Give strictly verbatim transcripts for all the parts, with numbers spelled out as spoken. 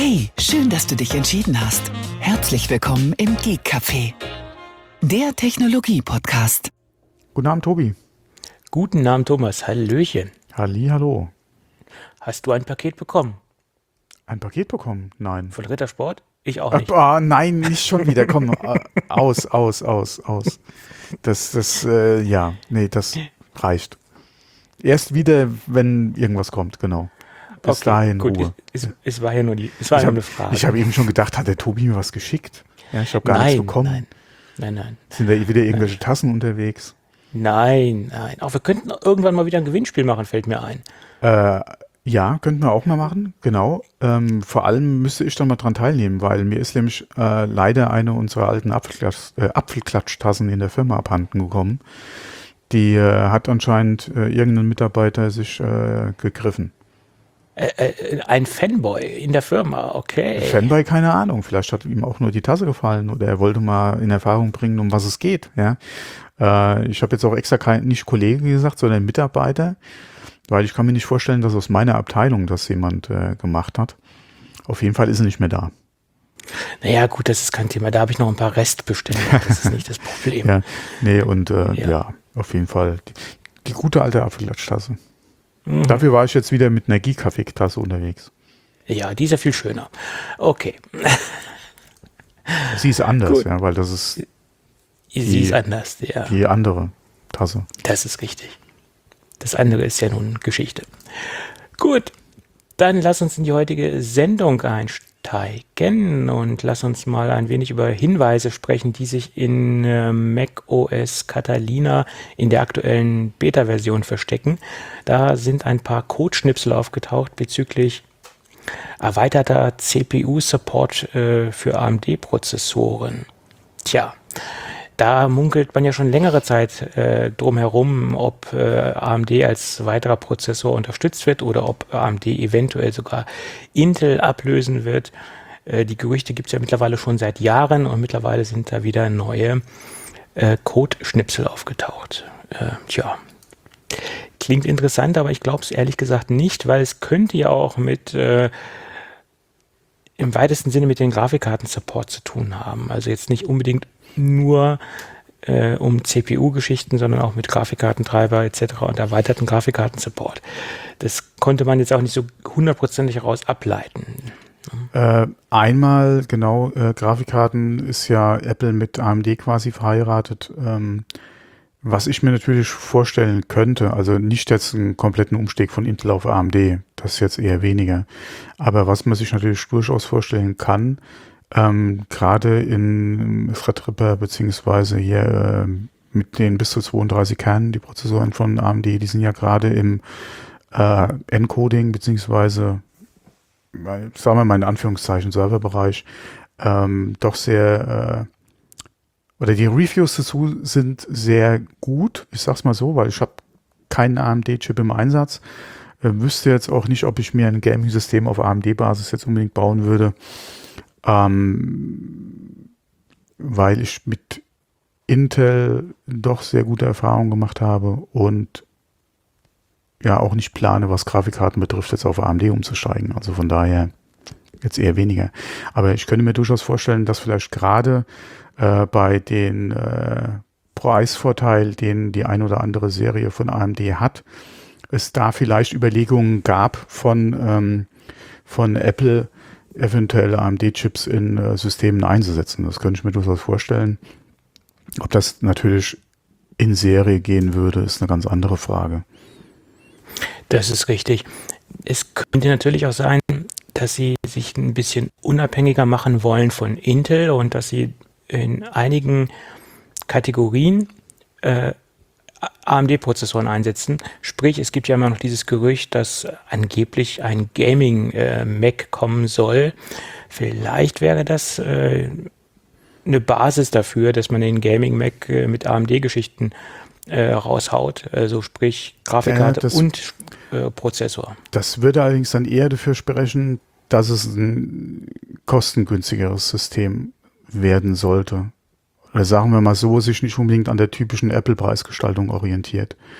Hey, schön, dass du dich entschieden hast. Herzlich willkommen im Geek Café, der Technologie-Podcast. Guten Abend, Tobi. Guten Abend, Thomas. Hallöchen. Halli, hallo. Hast du ein Paket bekommen? Ein Paket bekommen? Nein. Von Rittersport? Ich auch nicht. Ah, nein, nicht schon wieder. Komm, aus, aus, aus, aus. Das, das, äh, ja, nee, das reicht. Erst wieder, wenn irgendwas kommt, genau. Bis Okay, dahin gut. Ruhe. Es, es, es war ja nur die, es war Ich ja habe nur eine Frage. ich hab eben schon gedacht, hat der Tobi mir was geschickt? Ja, ich habe gar nein, nichts bekommen. nein, nein, nein, Sind da wieder irgendwelche nein. Tassen unterwegs? Nein, nein. Auch wir könnten irgendwann mal wieder ein Gewinnspiel machen, fällt mir ein. Äh, ja, könnten wir auch mal machen, genau. Ähm, vor allem müsste ich dann mal dran teilnehmen, weil mir ist nämlich äh, leider eine unserer alten Apfelklatsch, äh, Apfelklatschtassen in der Firma abhanden gekommen. Die äh, hat anscheinend äh, irgendein Mitarbeiter sich äh, gegriffen. Äh, äh, ein Fanboy in der Firma, okay. Fanboy, keine Ahnung. Vielleicht hat ihm auch nur die Tasse gefallen oder er wollte mal in Erfahrung bringen, um was es geht. Ja, äh, ich habe jetzt auch extra kein, nicht Kollege gesagt, sondern Mitarbeiter, weil ich kann mir nicht vorstellen, dass aus meiner Abteilung das jemand äh, gemacht hat. Auf jeden Fall ist er nicht mehr da. Naja, gut, das ist kein Thema. Da habe ich noch ein paar Restbestände. Das ist nicht das Problem. Ja, nee, und äh, ja. Ja. auf jeden Fall die, die gute alte Apfelklatschtasse. Mhm. Dafür war ich jetzt wieder mit einer Geek-Kaffee-Tasse unterwegs. Ja, die ist ja viel schöner. Okay. Sie ist anders, Gut. ja, weil das ist Sie die, ist anders, ja. die andere Tasse. Das ist richtig. Das andere ist ja nun Geschichte. Gut, dann lass uns in die heutige Sendung einsteigen und lass uns mal ein wenig über Hinweise sprechen, die sich in äh, macOS Catalina in der aktuellen Beta-Version verstecken. Da sind ein paar Codeschnipsel aufgetaucht bezüglich erweiterter C P U-Support äh, für A M D-Prozessoren. Tja, da munkelt man ja schon längere Zeit äh, drum herum, ob äh, A M D als weiterer Prozessor unterstützt wird oder ob A M D eventuell sogar Intel ablösen wird. Äh, die Gerüchte gibt es ja mittlerweile schon seit Jahren und mittlerweile sind da wieder neue äh, Code-Schnipsel aufgetaucht. Äh, tja, klingt interessant, aber ich glaube es ehrlich gesagt nicht, weil es könnte ja auch mit äh, im weitesten Sinne mit den Grafikkarten-Support zu tun haben. Also jetzt nicht unbedingt nur äh, um C P U-Geschichten, sondern auch mit Grafikkartentreiber et cetera und erweiterten Grafikkarten-Support. Das konnte man jetzt auch nicht so hundertprozentig heraus ableiten. Äh, einmal, genau, äh, Grafikkarten ist ja Apple mit A M D quasi verheiratet. Ähm, was ich mir natürlich vorstellen könnte, also nicht jetzt einen kompletten Umstieg von Intel auf A M D, das jetzt eher weniger. Aber was man sich natürlich durchaus vorstellen kann, Ähm, gerade in Threadripper beziehungsweise hier äh, mit den bis zu zweiunddreißig Kernen, die Prozessoren von A M D, die sind ja gerade im äh, Encoding beziehungsweise, äh, sagen wir mal in Anführungszeichen, Serverbereich, ähm, doch sehr, äh, oder die Reviews dazu sind sehr gut, ich sag's mal so, weil ich habe keinen A M D-Chip im Einsatz, äh, wüsste jetzt auch nicht, ob ich mir ein Gaming-System auf A M D-Basis jetzt unbedingt bauen würde. Ähm, weil ich mit Intel doch sehr gute Erfahrungen gemacht habe und ja auch nicht plane, was Grafikkarten betrifft, jetzt auf A M D umzusteigen. Also von daher jetzt eher weniger. Aber ich könnte mir durchaus vorstellen, dass vielleicht gerade äh, bei den äh, Preisvorteil, den die ein oder andere Serie von A M D hat, es da vielleicht Überlegungen gab von, ähm, von Apple, eventuell A M D-Chips in äh, Systemen einzusetzen. Das könnte ich mir durchaus vorstellen. Ob das natürlich in Serie gehen würde, ist eine ganz andere Frage. Das ist richtig. Es könnte natürlich auch sein, dass sie sich ein bisschen unabhängiger machen wollen von Intel und dass sie in einigen Kategorien äh, A M D-Prozessoren einsetzen. Sprich, es gibt ja immer noch dieses Gerücht, dass angeblich ein Gaming-Mac äh, kommen soll. Vielleicht wäre das äh, eine Basis dafür, dass man den Gaming-Mac äh, mit A M D-Geschichten äh, raushaut. Also sprich Grafikkarte ja, das, und äh, Prozessor. Das würde allerdings dann eher dafür sprechen, dass es ein kostengünstigeres System werden sollte. Oder sagen wir mal so, sich nicht unbedingt an der typischen Apple-Preisgestaltung orientiert.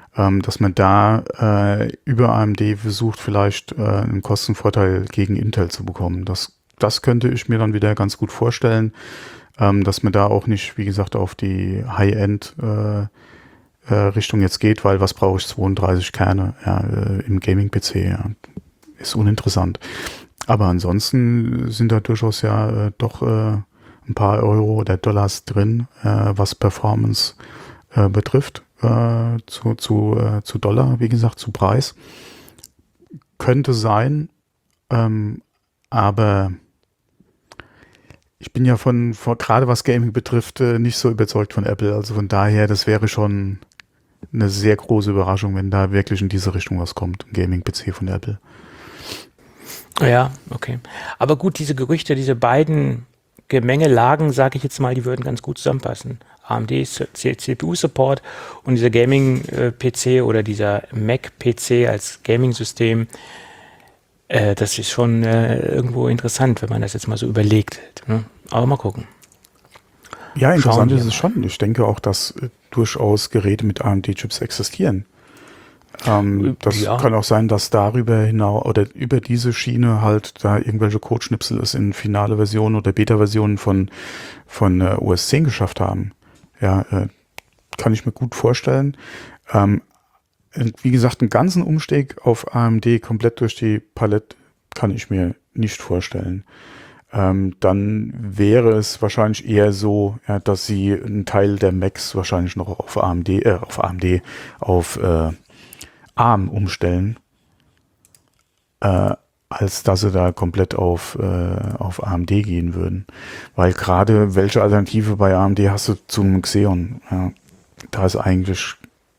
ähm, dass man da äh, über A M D versucht, vielleicht äh, einen Kostenvorteil gegen Intel zu bekommen. Das, das könnte ich mir dann wieder ganz gut vorstellen, ähm, dass man da auch nicht, wie gesagt, auf die High-End äh, äh, Richtung jetzt geht, weil was brauche ich, zweiunddreißig Kerne ja, äh, im Gaming-P C, ja, ist uninteressant. Aber ansonsten sind da durchaus ja äh, doch äh, ein paar Euro oder Dollars drin, äh, was Performance äh, betrifft, äh, zu, zu, äh, zu Dollar, wie gesagt, zu Preis. Könnte sein, ähm, aber ich bin ja von, von gerade was Gaming betrifft, äh, nicht so überzeugt von Apple. Also von daher, das wäre schon eine sehr große Überraschung, wenn da wirklich in diese Richtung was kommt, ein Gaming-P C von Apple. Ja, okay. Aber gut, diese Gerüchte, diese beiden Gemengelagen, sage ich jetzt mal, die würden ganz gut zusammenpassen. A M D C P U-Support und dieser Gaming-P C oder dieser Mac-P C als Gaming-System, äh, das ist schon äh, irgendwo interessant, wenn man das jetzt mal so überlegt. Ne? Aber mal gucken. Ja, interessant Schauen ist wir es schon. Ich denke auch, dass äh, durchaus Geräte mit A M D-Chips existieren. Ähm, das Ja. kann auch sein, dass darüber hinaus oder über diese Schiene halt da irgendwelche Codeschnipsel es in finale Versionen oder Beta-Versionen von, von äh, O S zehn geschafft haben. Ja, äh, kann ich mir gut vorstellen. Ähm, wie gesagt, einen ganzen Umstieg auf A M D komplett durch die Palette kann ich mir nicht vorstellen. Ähm, dann wäre es wahrscheinlich eher so, ja, dass sie einen Teil der Macs wahrscheinlich noch auf A M D, äh, auf A M D, auf äh, ARM umstellen, äh, als dass sie da komplett auf, äh, auf A M D gehen würden. Weil gerade welche Alternative bei A M D hast du zum Xeon? Ja, da ist eigentlich,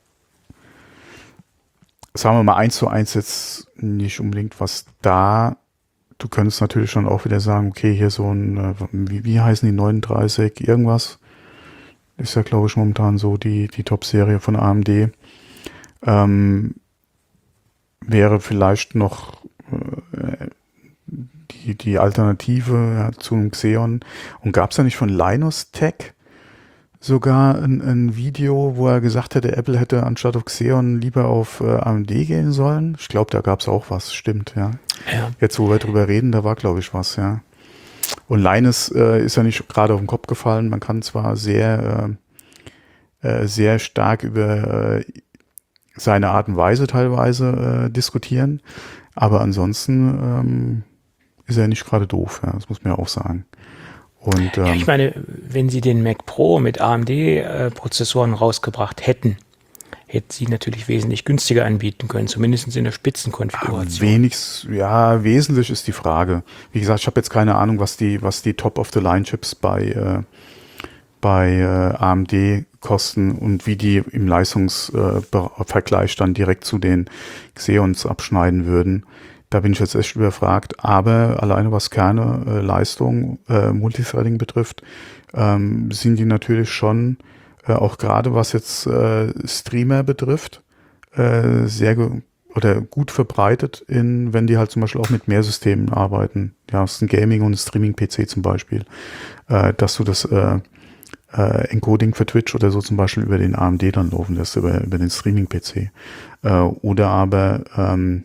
sagen wir mal, eins zu eins jetzt nicht unbedingt was da. Du könntest natürlich schon auch wieder sagen, okay, hier so ein, wie, wie heißen die, neununddreißig, irgendwas. Ist ja, glaube ich, momentan so die, die Top-Serie von A M D. Ähm, wäre vielleicht noch äh, die, die Alternative ja, zu einem Xeon. Und gab es ja nicht von Linus Tech sogar ein, ein Video, wo er gesagt hätte, Apple hätte anstatt auf Xeon lieber auf äh, A M D gehen sollen? Ich glaube, da gab es auch was, stimmt, ja. Ja. Jetzt, wo wir drüber reden, da war, glaube ich, was, ja. Und Linus äh, ist ja nicht gerade auf den Kopf gefallen. Man kann zwar sehr, äh, äh, sehr stark über äh, seine Art und Weise teilweise äh, diskutieren, aber ansonsten ähm, ist er nicht gerade doof, ja, das muss man ja auch sagen. Und, ähm, Ja, ich meine, wenn sie den Mac Pro mit A M D-Prozessoren rausgebracht hätten, hätten sie natürlich wesentlich günstiger anbieten können, zumindest in der Spitzenkonfiguration. Wenigstens, ja, wesentlich ist die Frage. Wie gesagt, ich habe jetzt keine Ahnung, was die, was die Top-of-the-Line-Chips bei, äh, bei äh, A M D kosten und wie die im Leistungsvergleich äh, dann direkt zu den Xeons abschneiden würden. Da bin ich jetzt echt überfragt. Aber alleine was Kerne, äh, Leistung, äh, Multithreading betrifft, ähm, sind die natürlich schon, äh, auch gerade was jetzt äh, Streamer betrifft, äh, sehr ge- oder gut verbreitet, in, wenn die halt zum Beispiel auch mit mehr Systemen arbeiten. Ja, hast ein Gaming- und ein Streaming-P C zum Beispiel, äh, dass du das äh, äh, Encoding für Twitch oder so zum Beispiel über den A M D dann laufen lässt, über, über den Streaming-P C. Äh, oder aber ähm,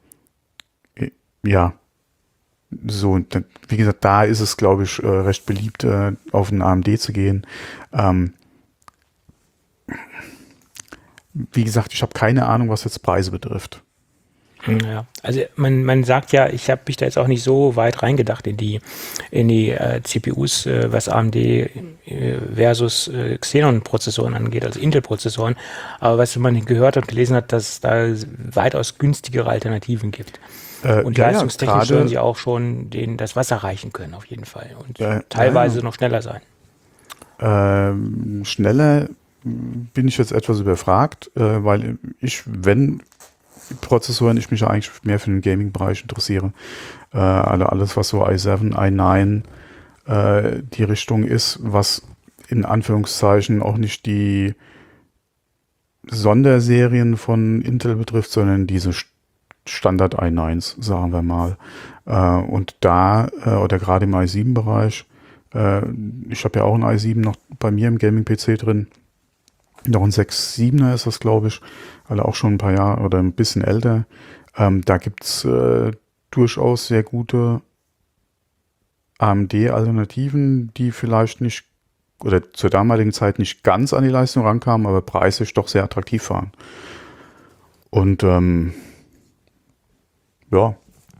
ja, so, wie gesagt, da ist es, glaube ich, recht beliebt, auf einen A M D zu gehen. Ähm, wie gesagt, ich habe keine Ahnung, was jetzt Preise betrifft. Ja, also man, man sagt ja, ich habe mich da jetzt auch nicht so weit reingedacht in die, in die äh, C P Us, äh, was A M D äh, versus äh, Xenon-Prozessoren angeht, also Intel-Prozessoren. Aber was man gehört und gelesen hat, dass es da weitaus günstigere Alternativen gibt. Äh, Und ja, leistungstechnisch ja, sollen sie auch schon den, das Wasser reichen können, auf jeden Fall. Und Ja, teilweise ja. noch schneller sein. Ähm, schneller bin ich jetzt etwas überfragt, äh, weil ich, wenn Prozessoren, ich mich eigentlich mehr für den Gaming-Bereich interessiere. Äh, also alles, was so i sieben, i neun äh, die Richtung ist, was in Anführungszeichen auch nicht die Sonderserien von Intel betrifft, sondern diese Standard i neun's, sagen wir mal. Äh, und da, äh, oder gerade im i sieben-Bereich, äh, ich habe ja auch einen i sieben noch bei mir im Gaming-P C drin, Noch ein sechs siebener ist das, glaube ich, also auch schon ein paar Jahre oder ein bisschen älter. Ähm, da gibt's äh, durchaus sehr gute A M D-Alternativen, die vielleicht nicht oder zur damaligen Zeit nicht ganz an die Leistung rankamen, aber preislich doch sehr attraktiv waren. Und ähm, ja.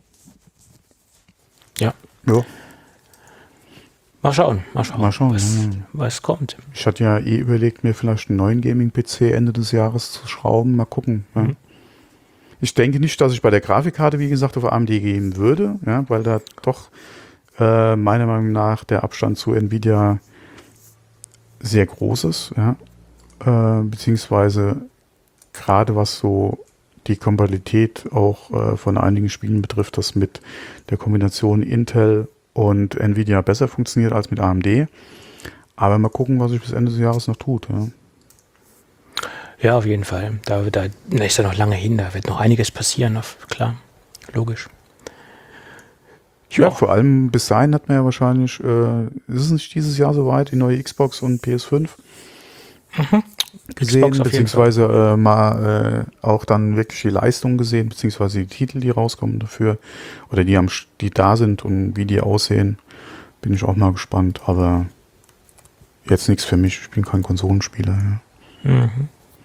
Ja. Ja. Mal schauen, mal schauen, Mal schauen, was, ja. was kommt. Ich hatte ja eh überlegt, mir vielleicht einen neuen Gaming-P C Ende des Jahres zu schrauben. Mal gucken. Ja. Mhm. Ich denke nicht, dass ich bei der Grafikkarte, wie gesagt, auf A M D gehen würde, ja, weil da doch äh, meiner Meinung nach der Abstand zu Nvidia sehr groß ist. Ja. Äh, beziehungsweise gerade was so die Kompatibilität auch äh, von einigen Spielen betrifft, das mit der Kombination Intel und Nvidia besser funktioniert als mit A M D. Aber mal gucken, was sich bis Ende des Jahres noch tut. Ja, Ja, auf jeden Fall. Da, da, da ist ja noch lange hin, da wird noch einiges passieren, auf, klar, logisch. ja, vor allem bis dahin hat man ja wahrscheinlich, äh, ist es nicht dieses Jahr soweit, die neue Xbox und P S fünf Mhm. gesehen, Xbox auf jeden beziehungsweise äh, mal äh, auch dann wirklich die Leistung gesehen, beziehungsweise die Titel, die rauskommen dafür oder die, am, die da sind und wie die aussehen, bin ich auch mal gespannt, aber jetzt nichts für mich, ich bin kein Konsolenspieler. Ja. Mhm.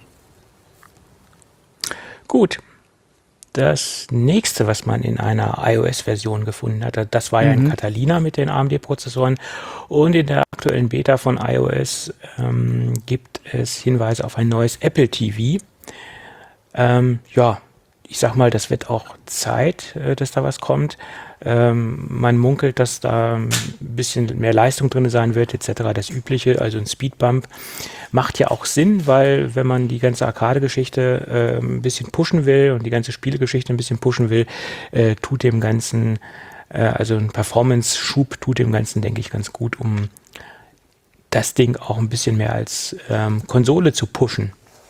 Gut. Das nächste, was man in einer iOS-Version gefunden hatte, das war ja in Mhm. Catalina mit den A M D-Prozessoren. Und in der aktuellen Beta von iOS ähm, gibt es Hinweise auf ein neues Apple T V. Ähm, ja, ich sag mal, das wird auch Zeit, äh, dass da was kommt. Ähm, man munkelt, dass da ein bisschen mehr Leistung drin sein wird, et cetera. Das Übliche, also ein Speedbump. Macht ja auch Sinn, weil wenn man die ganze Arcade-Geschichte äh, ein bisschen pushen will und die ganze Spielegeschichte ein bisschen pushen will, äh, tut dem Ganzen, äh, also ein Performance-Schub tut dem Ganzen, denke ich, ganz gut, um das Ding auch ein bisschen mehr als ähm, Konsole zu pushen.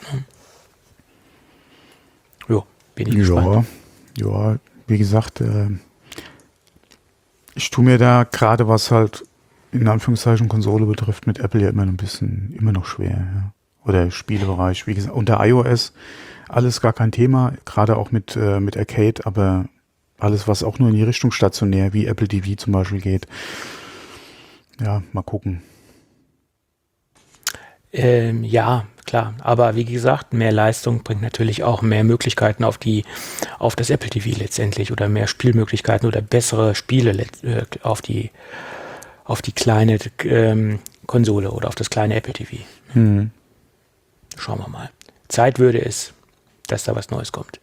Jo, bin ich gespannt. Ja, ja, wie gesagt, äh, ich tue mir da gerade, was halt in Anführungszeichen Konsole betrifft, mit Apple ja immer noch ein bisschen, immer noch schwer. Ja. Oder Spielebereich, wie gesagt, unter iOS alles gar kein Thema, gerade auch mit, äh, mit Arcade, aber alles, was auch nur in die Richtung stationär, wie Apple T V zum Beispiel geht, ja, mal gucken. Ähm, ja, klar. Aber wie gesagt, mehr Leistung bringt natürlich auch mehr Möglichkeiten auf die, auf das Apple T V letztendlich oder mehr Spielmöglichkeiten oder bessere Spiele let- äh, auf die, auf die kleine ähm, Konsole oder auf das kleine Apple T V. Hm. Schauen wir mal. Zeit würde es, dass da was Neues kommt.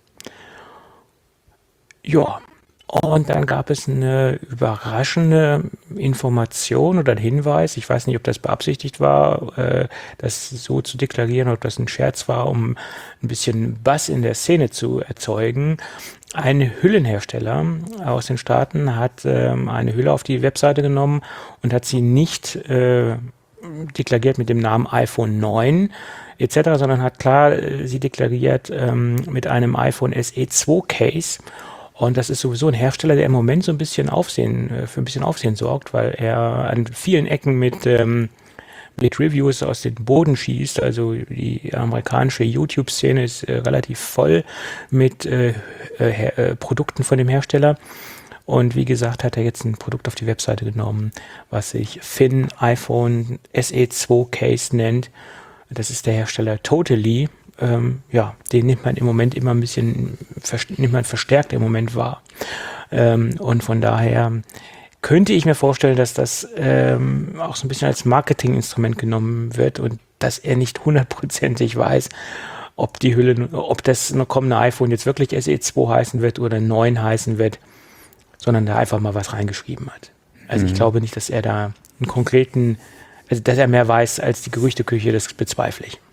Ja. Und dann gab es eine überraschende Information oder ein Hinweis, ich weiß nicht, ob das beabsichtigt war, äh, das so zu deklarieren, ob das ein Scherz war, um ein bisschen Buzz in der Szene zu erzeugen. Ein Hüllenhersteller aus den Staaten hat ähm, eine Hülle auf die Webseite genommen und hat sie nicht äh, deklariert mit dem Namen iPhone neun et cetera, sondern hat klar äh, sie deklariert ähm, mit einem iPhone S E zwei Case. Und das ist sowieso ein Hersteller, der im Moment so ein bisschen Aufsehen, äh, für ein bisschen Aufsehen sorgt, weil er an vielen Ecken mit, ähm, mit Reviews aus dem Boden schießt. Also die amerikanische YouTube-Szene ist äh, relativ voll mit äh, äh, äh, Produkten von dem Hersteller. Und wie gesagt, hat er jetzt ein Produkt auf die Webseite genommen, was sich Fin iPhone S E zwei Case nennt. Das ist der Hersteller Totally. Ähm, ja, den nimmt man im Moment immer ein bisschen, nimmt man verstärkt im Moment wahr. Ähm, und von daher könnte ich mir vorstellen, dass das ähm, auch so ein bisschen als Marketinginstrument genommen wird und dass er nicht hundertprozentig weiß, ob die Hülle, ob das noch kommende iPhone jetzt wirklich S E zwei heißen wird oder neun heißen wird, sondern da einfach mal was reingeschrieben hat. Also mhm. ich glaube nicht, dass er da einen konkreten, also dass er mehr weiß als die Gerüchteküche, das bezweifle ich.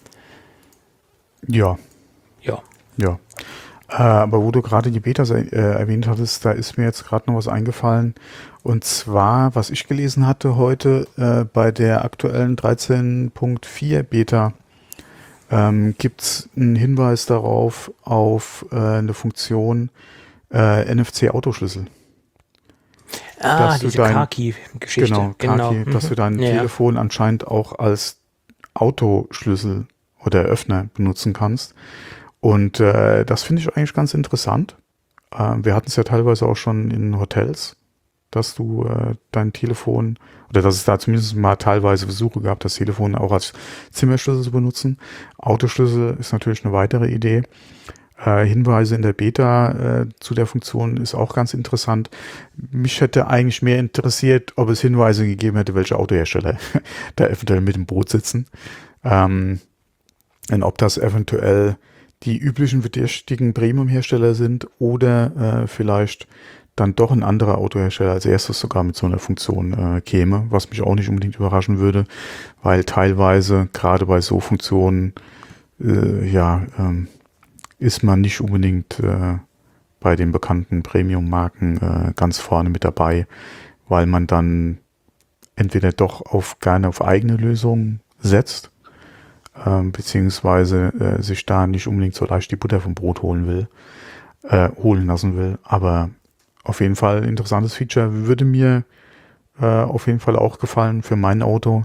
Ja. Ja. Ja. Äh, aber wo du gerade die Beta äh, erwähnt hattest, da ist mir jetzt gerade noch was eingefallen. Und zwar, was ich gelesen hatte heute äh, bei der aktuellen dreizehn Punkt vier Beta, ähm, gibt es einen Hinweis darauf, auf äh, eine Funktion äh, N F C-Autoschlüssel. Ah, dass diese dein, Car-Key-Geschichte. Genau, Genau. Car-Key, dass du dein ja. Telefon anscheinend auch als Autoschlüssel oder Öffner benutzen kannst. Und äh, das finde ich eigentlich ganz interessant. Äh, wir hatten es ja teilweise auch schon in Hotels, dass du äh, dein Telefon, oder dass es da zumindest mal teilweise Versuche gab, das Telefon auch als Zimmerschlüssel zu benutzen. Autoschlüssel ist natürlich eine weitere Idee. Äh, Hinweise in der Beta äh, zu der Funktion ist auch ganz interessant. Mich hätte eigentlich mehr interessiert, ob es Hinweise gegeben hätte, welche Autohersteller da eventuell mit im Boot sitzen. Ähm, und ob das eventuell die üblichen verdächtigen Premium-Hersteller sind oder äh, vielleicht dann doch ein anderer Autohersteller als erstes sogar mit so einer Funktion äh, käme, was mich auch nicht unbedingt überraschen würde, weil teilweise gerade bei so Funktionen äh, ja ähm, ist man nicht unbedingt äh, bei den bekannten Premium-Marken äh, ganz vorne mit dabei, weil man dann entweder doch auf gerne auf eigene Lösungen setzt, äh, beziehungsweise äh, sich da nicht unbedingt so leicht die Butter vom Brot holen will, äh, holen lassen will. Aber auf jeden Fall ein interessantes Feature, würde mir äh, auf jeden Fall auch gefallen für mein Auto.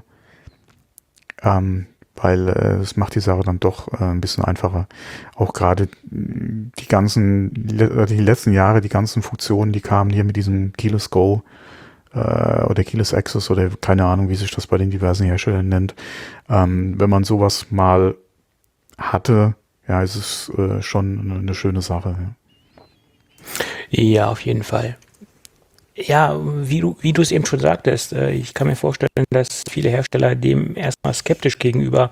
Ähm, weil äh, es macht die Sache dann doch äh, ein bisschen einfacher. Auch gerade die ganzen, die letzten Jahre, die ganzen Funktionen, die kamen hier mit diesem Keyless Go äh, oder Keyless Access oder keine Ahnung, wie sich das bei den diversen Herstellern nennt. Ähm, wenn man sowas mal hatte, ja, ist es äh, schon eine, eine schöne Sache. Ja. Ja, auf jeden Fall. Ja, wie du, wie du es eben schon sagtest, äh, ich kann mir vorstellen, dass viele Hersteller dem erstmal skeptisch gegenüber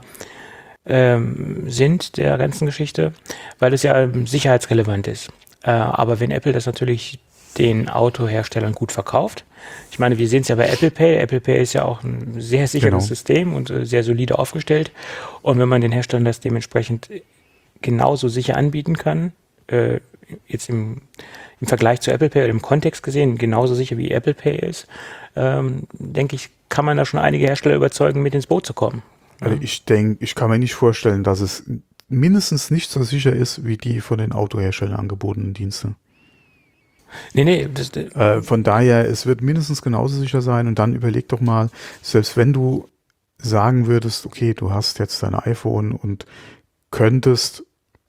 ähm, sind, der ganzen Geschichte, weil es ja ähm, sicherheitsrelevant ist. Äh, aber wenn Apple das natürlich den Autoherstellern gut verkauft, ich meine, wir sehen es ja bei Apple Pay, Apple Pay ist ja auch ein sehr sicheres Genau. System und äh, sehr solide aufgestellt. Und wenn man den Herstellern das dementsprechend genauso sicher anbieten kann, äh, jetzt im im Vergleich zu Apple Pay oder im Kontext gesehen genauso sicher wie Apple Pay ist, ähm, denke ich, kann man da schon einige Hersteller überzeugen, mit ins Boot zu kommen. Also ich denke, ich kann mir nicht vorstellen, dass es mindestens nicht so sicher ist, wie die von den Autoherstellern angebotenen Dienste. Nee, nee. Das, äh, von daher, es wird mindestens genauso sicher sein. Und dann überleg doch mal, selbst wenn du sagen würdest, okay, du hast jetzt dein iPhone und könntest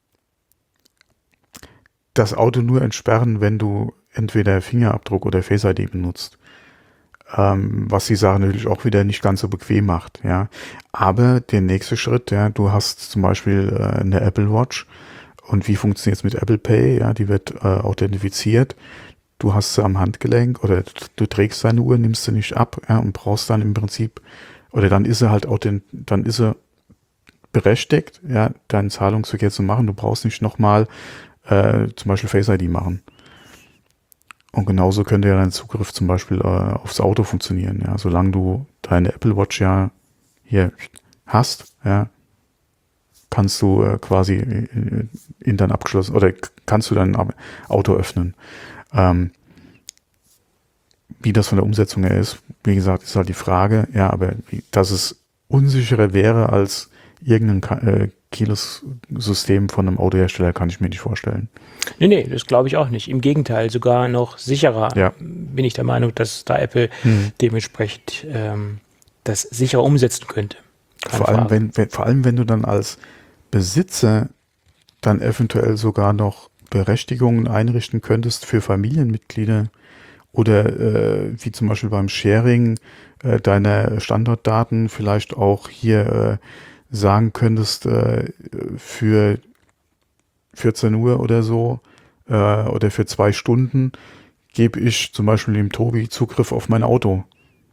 das Auto nur entsperren, wenn du entweder Fingerabdruck oder Face I D benutzt. Ähm, was die Sache natürlich auch wieder nicht ganz so bequem macht, ja. Aber der nächste Schritt, ja, du hast zum Beispiel äh, eine Apple Watch und wie funktioniert es mit Apple Pay? Ja, die wird äh, authentifiziert. Du hast sie am Handgelenk oder du trägst deine Uhr, nimmst sie nicht ab, ja, und brauchst dann im Prinzip, oder dann ist sie halt authent, dann ist sie berechtigt, ja, deinen Zahlungsverkehr zu machen. Du brauchst nicht nochmal äh, zum Beispiel Face I D machen. Und genauso könnte ja dein Zugriff zum Beispiel äh, aufs Auto funktionieren, ja, solange du deine Apple Watch ja hier hast, ja, kannst du äh, quasi in, in dein abgeschlossen, oder kannst du dein Auto öffnen. Ähm, wie das von der Umsetzung her ist, wie gesagt, ist halt die Frage, ja, aber wie, dass es unsicherer wäre als irgendein äh, Keyless-System von einem Autohersteller, kann ich mir nicht vorstellen. Nee, nee, das glaube ich auch nicht. Im Gegenteil, sogar noch sicherer Ja. bin ich der Meinung, dass da Apple Hm. dementsprechend ähm, das sicherer umsetzen könnte. Keine Vor allem, Frage. wenn, wenn, vor allem, wenn du dann als Besitzer dann eventuell sogar noch Berechtigungen einrichten könntest für Familienmitglieder oder äh, wie zum Beispiel beim Sharing äh, deiner Standortdaten vielleicht auch hier äh, sagen könntest, äh, für vierzehn Uhr oder so äh, oder für zwei Stunden gebe ich zum Beispiel dem Tobi Zugriff auf mein Auto.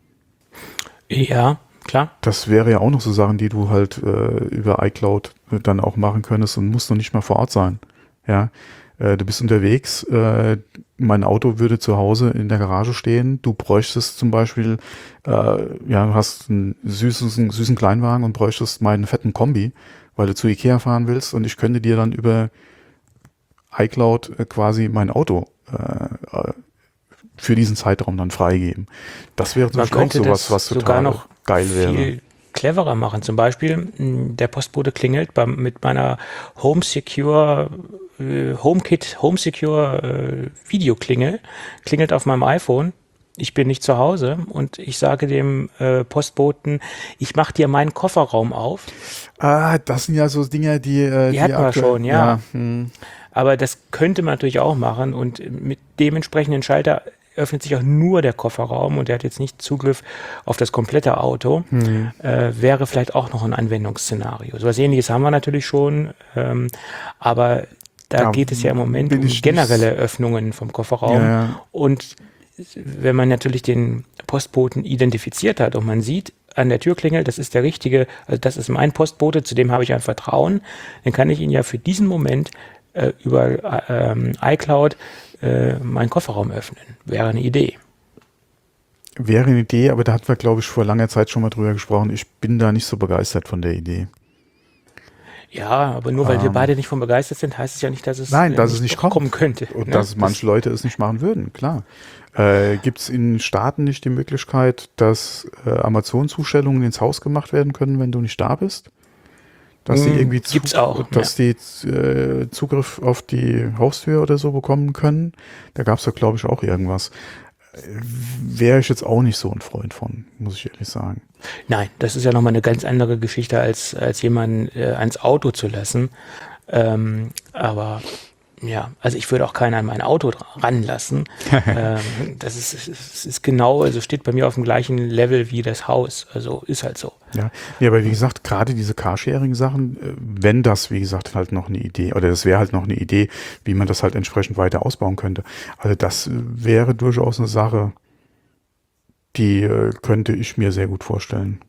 Ja, klar. Das wäre ja auch noch so Sachen, die du halt äh, über iCloud dann auch machen könntest und musst noch nicht mal vor Ort sein. Ja, äh, du bist unterwegs, äh, mein Auto würde zu Hause in der Garage stehen, du bräuchtest zum Beispiel, äh, ja, du hast einen süßen, einen süßen Kleinwagen und bräuchtest meinen fetten Kombi, weil du zu Ikea fahren willst und ich könnte dir dann über iCloud äh, quasi mein Auto äh, für diesen Zeitraum dann freigeben. Das wäre zum Man Beispiel auch könnte sowas, das was sogar total noch geil wäre. viel cleverer machen. Zum Beispiel, mh, der Postbote klingelt beim, mit meiner Home Secure, äh, HomeKit, Home Secure äh, Videoklingel, klingelt auf meinem iPhone. ich bin nicht zu Hause und ich sage dem äh, Postboten, ich mache dir meinen Kofferraum auf. Ah, das sind ja so Dinge, die... Äh, Die, die hatten wir aktuell- schon, ja. ja hm. Aber das könnte man natürlich auch machen und mit dem entsprechenden Schalter öffnet sich auch nur der Kofferraum und der hat jetzt nicht Zugriff auf das komplette Auto. Hm. Äh, wäre vielleicht auch noch ein Anwendungsszenario. So etwas Ähnliches haben wir natürlich schon, ähm, aber da Da geht es ja im Moment bin um ich generelle Öffnungen vom Kofferraum. Ja, ja. Und wenn man natürlich den Postboten identifiziert hat und man sieht an der Türklingel, das ist der richtige, also das ist mein Postbote, zu dem habe ich ein Vertrauen, dann kann ich ihn ja für diesen Moment äh, über ähm, iCloud äh, meinen Kofferraum öffnen. Wäre eine Idee. Wäre eine Idee, aber da hatten wir, glaube ich, vor langer Zeit schon mal drüber gesprochen. Ich bin da nicht so begeistert von der Idee. Ja, aber nur weil wir Ähm. beide nicht von begeistert sind, heißt es ja nicht, dass es, Nein, äh, dass es nicht doch kommt. kommen könnte. Und ne? dass manche Leute es nicht machen würden, klar. Äh, Gibt es in Staaten nicht die Möglichkeit, dass äh, Amazon-Zustellungen ins Haus gemacht werden können, wenn du nicht da bist? Dass die Mm, irgendwie zu- gibt's auch, dass die äh, Zugriff auf die Haustür oder so bekommen können. Da gab es ja, glaube ich, auch irgendwas. Äh, Wäre ich jetzt auch nicht so ein Freund von, muss ich ehrlich sagen. Nein, das ist ja nochmal eine ganz andere Geschichte, als, als jemanden äh, ans Auto zu lassen. Ähm, aber ja, also ich würde auch keinen an mein Auto dra- ranlassen. ähm, das ist, es ist genau, also steht bei mir auf dem gleichen Level wie das Haus. Also ist halt so. Ja, nee, aber wie gesagt, gerade diese Carsharing-Sachen, äh, wenn das, wie gesagt, halt noch eine Idee, oder das wäre halt noch eine Idee, wie man das halt entsprechend weiter ausbauen könnte. Also das äh, wäre durchaus eine Sache, die äh, könnte ich mir sehr gut vorstellen.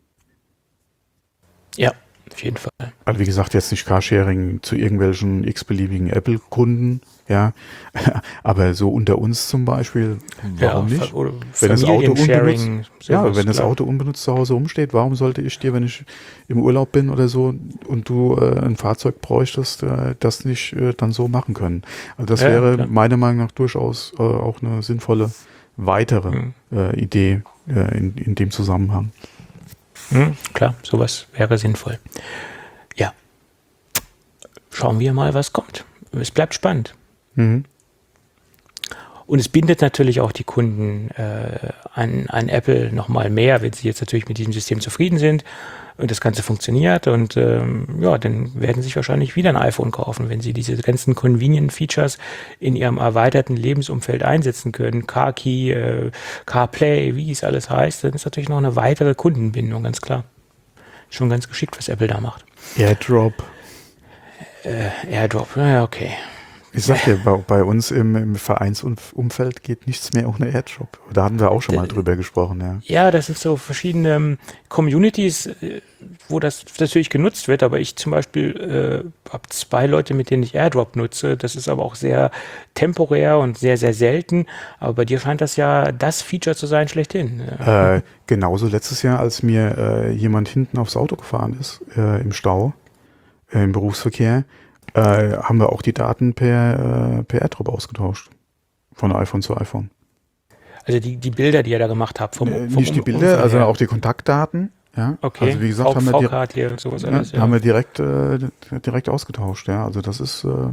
Ja, auf jeden Fall. Also wie gesagt, jetzt nicht Carsharing zu irgendwelchen x-beliebigen Apple-Kunden, ja, aber so unter uns zum Beispiel, warum ja, nicht? Oder Wenn das Auto Familiensharing, unbenutzt, sowas, ja, wenn das klar. Auto unbenutzt zu Hause rumsteht, warum sollte ich dir, wenn ich im Urlaub bin oder so und du äh, ein Fahrzeug bräuchtest, äh, das nicht äh, dann so machen können? Also das Ja, wäre klar. meiner Meinung nach durchaus äh, auch eine sinnvolle weitere Mhm. äh, Idee äh, in, in dem Zusammenhang. Hm, klar, sowas wäre sinnvoll. Ja. Schauen wir mal, was kommt. Es bleibt spannend. Mhm. Und es bindet natürlich auch die Kunden äh, an, an Apple nochmal mehr, wenn sie jetzt natürlich mit diesem System zufrieden sind und das Ganze funktioniert. Und ähm, ja, dann werden sie sich wahrscheinlich wieder ein iPhone kaufen, wenn sie diese ganzen Convenient Features in ihrem erweiterten Lebensumfeld einsetzen können. CarKey, äh, CarPlay, wie es alles heißt, dann ist natürlich noch eine weitere Kundenbindung, ganz klar. Schon ganz geschickt, was Apple da macht. AirDrop. Äh, AirDrop, ja, okay. Ich sag dir, bei, bei uns im, im Vereinsumfeld geht nichts mehr ohne AirDrop. Da hatten wir auch schon mal drüber gesprochen, ja. Ja, das sind so verschiedene ähm, Communities, äh, wo das natürlich genutzt wird, aber ich zum Beispiel äh, habe zwei Leute, mit denen ich AirDrop nutze. Das ist aber auch sehr temporär und sehr, sehr selten. Aber bei dir scheint das ja das Feature zu sein schlechthin. Ja. Äh, genauso letztes Jahr, als mir äh, jemand hinten aufs Auto gefahren ist, äh, im Stau, äh, im Berufsverkehr, äh, haben wir auch die Daten per, äh, per AirDrop ausgetauscht. Von iPhone zu iPhone. Also die, die Bilder, die ihr da gemacht habt. Vom, Äh, vom nicht die Um- Bilder, Unfall also her. auch die Kontaktdaten. Ja. Okay, Also wie gesagt, V- haben wir, direkt, V-Card hier und sowas ja, alles. Ja. haben wir direkt, äh, direkt ausgetauscht. Ja. Also das ist äh,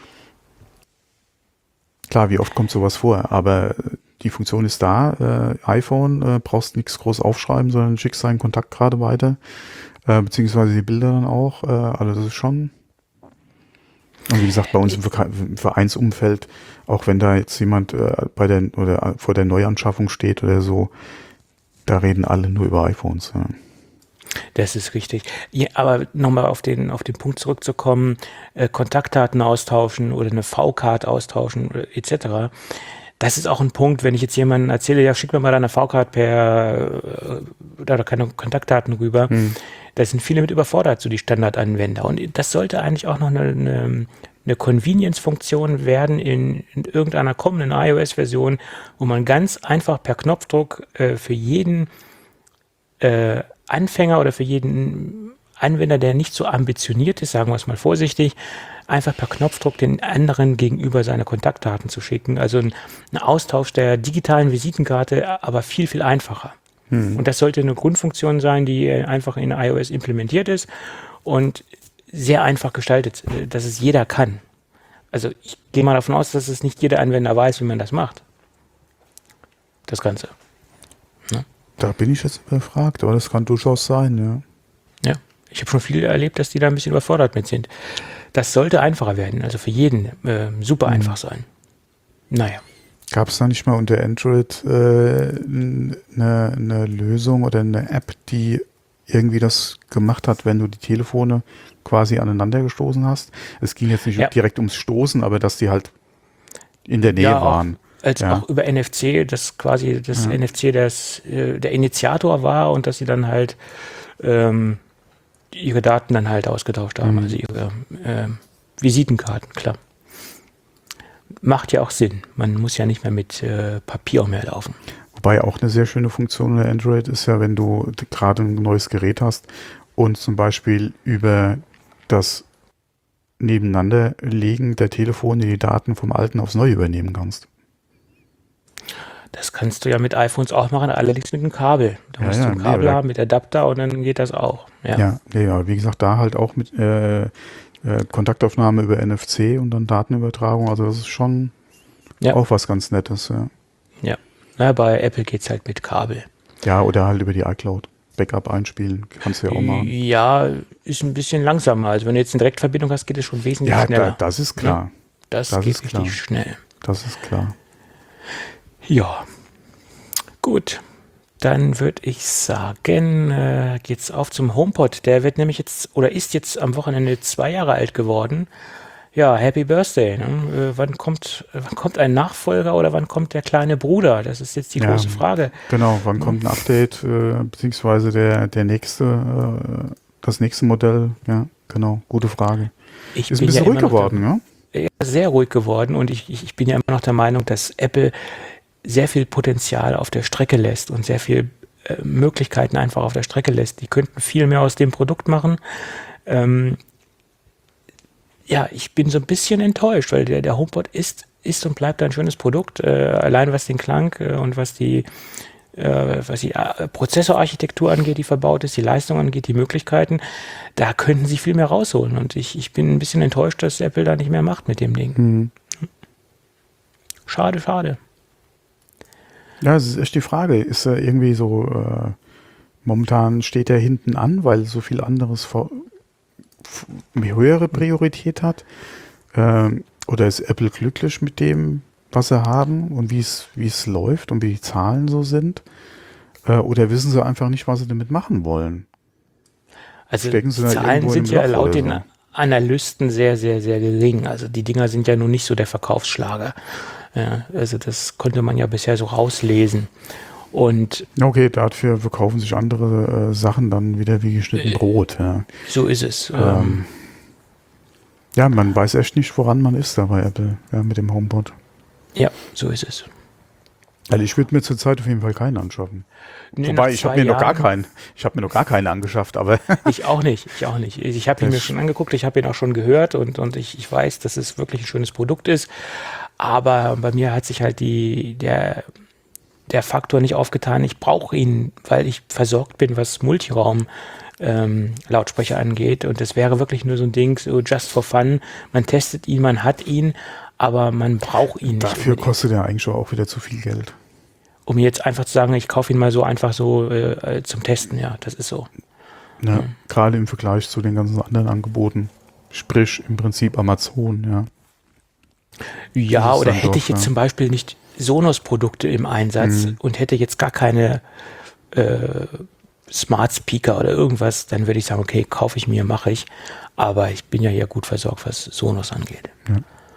klar, wie oft kommt sowas vor, aber die Funktion ist da. Äh, iPhone, äh, brauchst nichts groß aufschreiben, sondern schickst deinen Kontakt gerade weiter, äh, beziehungsweise die Bilder dann auch. Äh, also das ist schon. Und wie gesagt, bei uns im, Verka- im Vereinsumfeld, auch wenn da jetzt jemand äh, bei der oder vor der Neuanschaffung steht oder so, da reden alle nur über iPhones. Ja. Das ist richtig. Ja, aber nochmal auf den, auf den Punkt zurückzukommen, äh, Kontaktdaten austauschen oder eine V-Card austauschen äh, et cetera. Das ist auch ein Punkt, wenn ich jetzt jemandem erzähle, ja, schick mir mal deine V-Card per äh, oder keine Kontaktdaten rüber. Hm. Da sind viele mit überfordert, so die Standardanwender. Und das sollte eigentlich auch noch eine, eine, eine Convenience-Funktion werden in, in irgendeiner kommenden iOS-Version, wo man ganz einfach per Knopfdruck äh, für jeden äh, Anfänger oder für jeden Anwender, der nicht so ambitioniert ist, sagen wir es mal vorsichtig, einfach per Knopfdruck den anderen gegenüber seine Kontaktdaten zu schicken. Also ein, ein Austausch der digitalen Visitenkarte, aber viel, viel einfacher. Hm. Und das sollte eine Grundfunktion sein, die einfach in iOS implementiert ist und sehr einfach gestaltet, dass es jeder kann. Also ich gehe mal davon aus, dass es nicht jeder Anwender weiß, wie man das macht. Das Ganze. Da bin ich jetzt überfragt, aber das kann durchaus sein, ja. Ja, ich habe schon viel erlebt, dass die da ein bisschen überfordert mit sind. Das sollte einfacher werden, also für jeden äh, super Mhm. einfach sein. Naja. Gab es da nicht mal unter Android eine äh, ne, ne Lösung oder eine App, die irgendwie das gemacht hat, wenn du die Telefone quasi aneinander gestoßen hast? Es ging jetzt nicht Ja. direkt ums Stoßen, aber dass die halt in der Nähe Ja, auch, waren. als Ja. auch über N F C, dass quasi das Ja. N F C das, äh, der Initiator war und dass sie dann halt ähm, ihre Daten dann halt ausgetauscht haben, Mhm. also ihre ähm, Visitenkarten, klar. Macht ja auch Sinn. Man muss ja nicht mehr mit äh, Papier mehr laufen. Wobei auch eine sehr schöne Funktion unter Android ist ja, wenn du d- gerade ein neues Gerät hast und zum Beispiel über das Nebeneinanderlegen der Telefone die Daten vom alten aufs neue übernehmen kannst. Das kannst du ja mit iPhones auch machen, allerdings mit einem Kabel. Da Ja, musst ja, du ein nee, Kabel aber- haben mit Adapter und dann geht das auch. Ja. Ja, ja, ja, wie gesagt, da halt auch mit äh, äh, Kontaktaufnahme über N F C und dann Datenübertragung. Also das ist schon Ja. auch was ganz Nettes, ja. Ja. Na, bei Apple geht es halt mit Kabel. Ja, oder halt über die iCloud. Backup einspielen, kannst du ja auch machen. Ja, ist ein bisschen langsamer. Also wenn du jetzt eine Direktverbindung hast, geht es schon wesentlich Ja, schneller. da, das ist klar. das, das geht ist richtig klar. schnell. Das ist klar. Ja, gut. Dann würde ich sagen, äh, geht's auf zum HomePod. Der wird nämlich jetzt oder ist jetzt am Wochenende zwei Jahre alt geworden. Ja, Happy Birthday. Ne? Äh, wann kommt, äh, wann kommt ein Nachfolger oder wann kommt der kleine Bruder? Das ist jetzt die Ja. große Frage. Genau, wann kommt ein Update, äh, beziehungsweise der, der nächste, äh, das nächste Modell? Ja, genau, gute Frage. Ich Ist ein bisschen ja ruhig immer noch geworden, ja? der, ja, sehr ruhig geworden und ich, ich, ich bin ja immer noch der Meinung, dass Apple sehr viel Potenzial auf der Strecke lässt und sehr viel äh, Möglichkeiten einfach auf der Strecke lässt. Die könnten viel mehr aus dem Produkt machen. Ähm, ja, ich bin so ein bisschen enttäuscht, weil der, der HomePod ist, ist und bleibt ein schönes Produkt, äh, allein was den Klang äh, und was die, äh, was die äh, Prozessorarchitektur angeht, die verbaut ist, die Leistung angeht, die Möglichkeiten, da könnten sie viel mehr rausholen und ich, ich bin ein bisschen enttäuscht, dass Apple da nicht mehr macht mit dem Ding. Mhm. Schade, schade. Ja, es ist echt die Frage. Ist er irgendwie so, äh, momentan steht er hinten an, weil so viel anderes vor, f- eine höhere Priorität hat? Ähm, oder ist Apple glücklich mit dem, was sie haben und wie es wie es läuft und wie die Zahlen so sind? Äh, oder wissen sie einfach nicht, was sie damit machen wollen? Also Stecken sie die da Zahlen irgendwo in sind einem ja Loch laut oder den so? Analysten sehr, sehr, sehr gering. Also die Dinger sind ja nun nicht so der Verkaufsschlager. Ja, also das konnte man ja bisher so rauslesen. Und Okay, dafür verkaufen sich andere äh, Sachen dann wieder wie geschnitten Brot. Ja. so ist es. Ähm, Ähm, ja, man weiß echt nicht, woran man ist da bei Apple, ja, mit dem HomePod. ja, so ist es. Also ich würde mir zurzeit auf jeden Fall keinen anschaffen. Nee, Wobei, nach ich habe zwei mir noch gar Jahren- keinen. Ich habe mir noch gar keinen angeschafft, aber Ich auch nicht, ich auch nicht. Ich habe ihn mir Das- schon angeguckt, ich habe ihn auch schon gehört und, und ich, ich weiß, dass es wirklich ein schönes Produkt ist. Aber bei mir hat sich halt die, der, der Faktor nicht aufgetan. Ich brauche ihn, weil ich versorgt bin, was Multiraum ähm, Lautsprecher angeht. Und das wäre wirklich nur so ein Ding, so just for fun. Man testet ihn, man hat ihn, aber man braucht ihn nicht. dafür unbedingt. kostet er eigentlich schon auch wieder zu viel Geld. Um jetzt einfach zu sagen, ich kaufe ihn mal so einfach so äh, zum Testen, ja, das ist so. Ne? Gerade im Vergleich zu den ganzen anderen Angeboten. Sprich im Prinzip Amazon, ja. Ja, Das ist oder dann hätte doch, ich jetzt ja. zum Beispiel nicht Sonos-Produkte im Einsatz Mhm. und hätte jetzt gar keine äh, Smart Speaker oder irgendwas, dann würde ich sagen, okay, kaufe ich mir, mache ich. Aber ich bin ja hier gut versorgt, was Sonos angeht. Ja.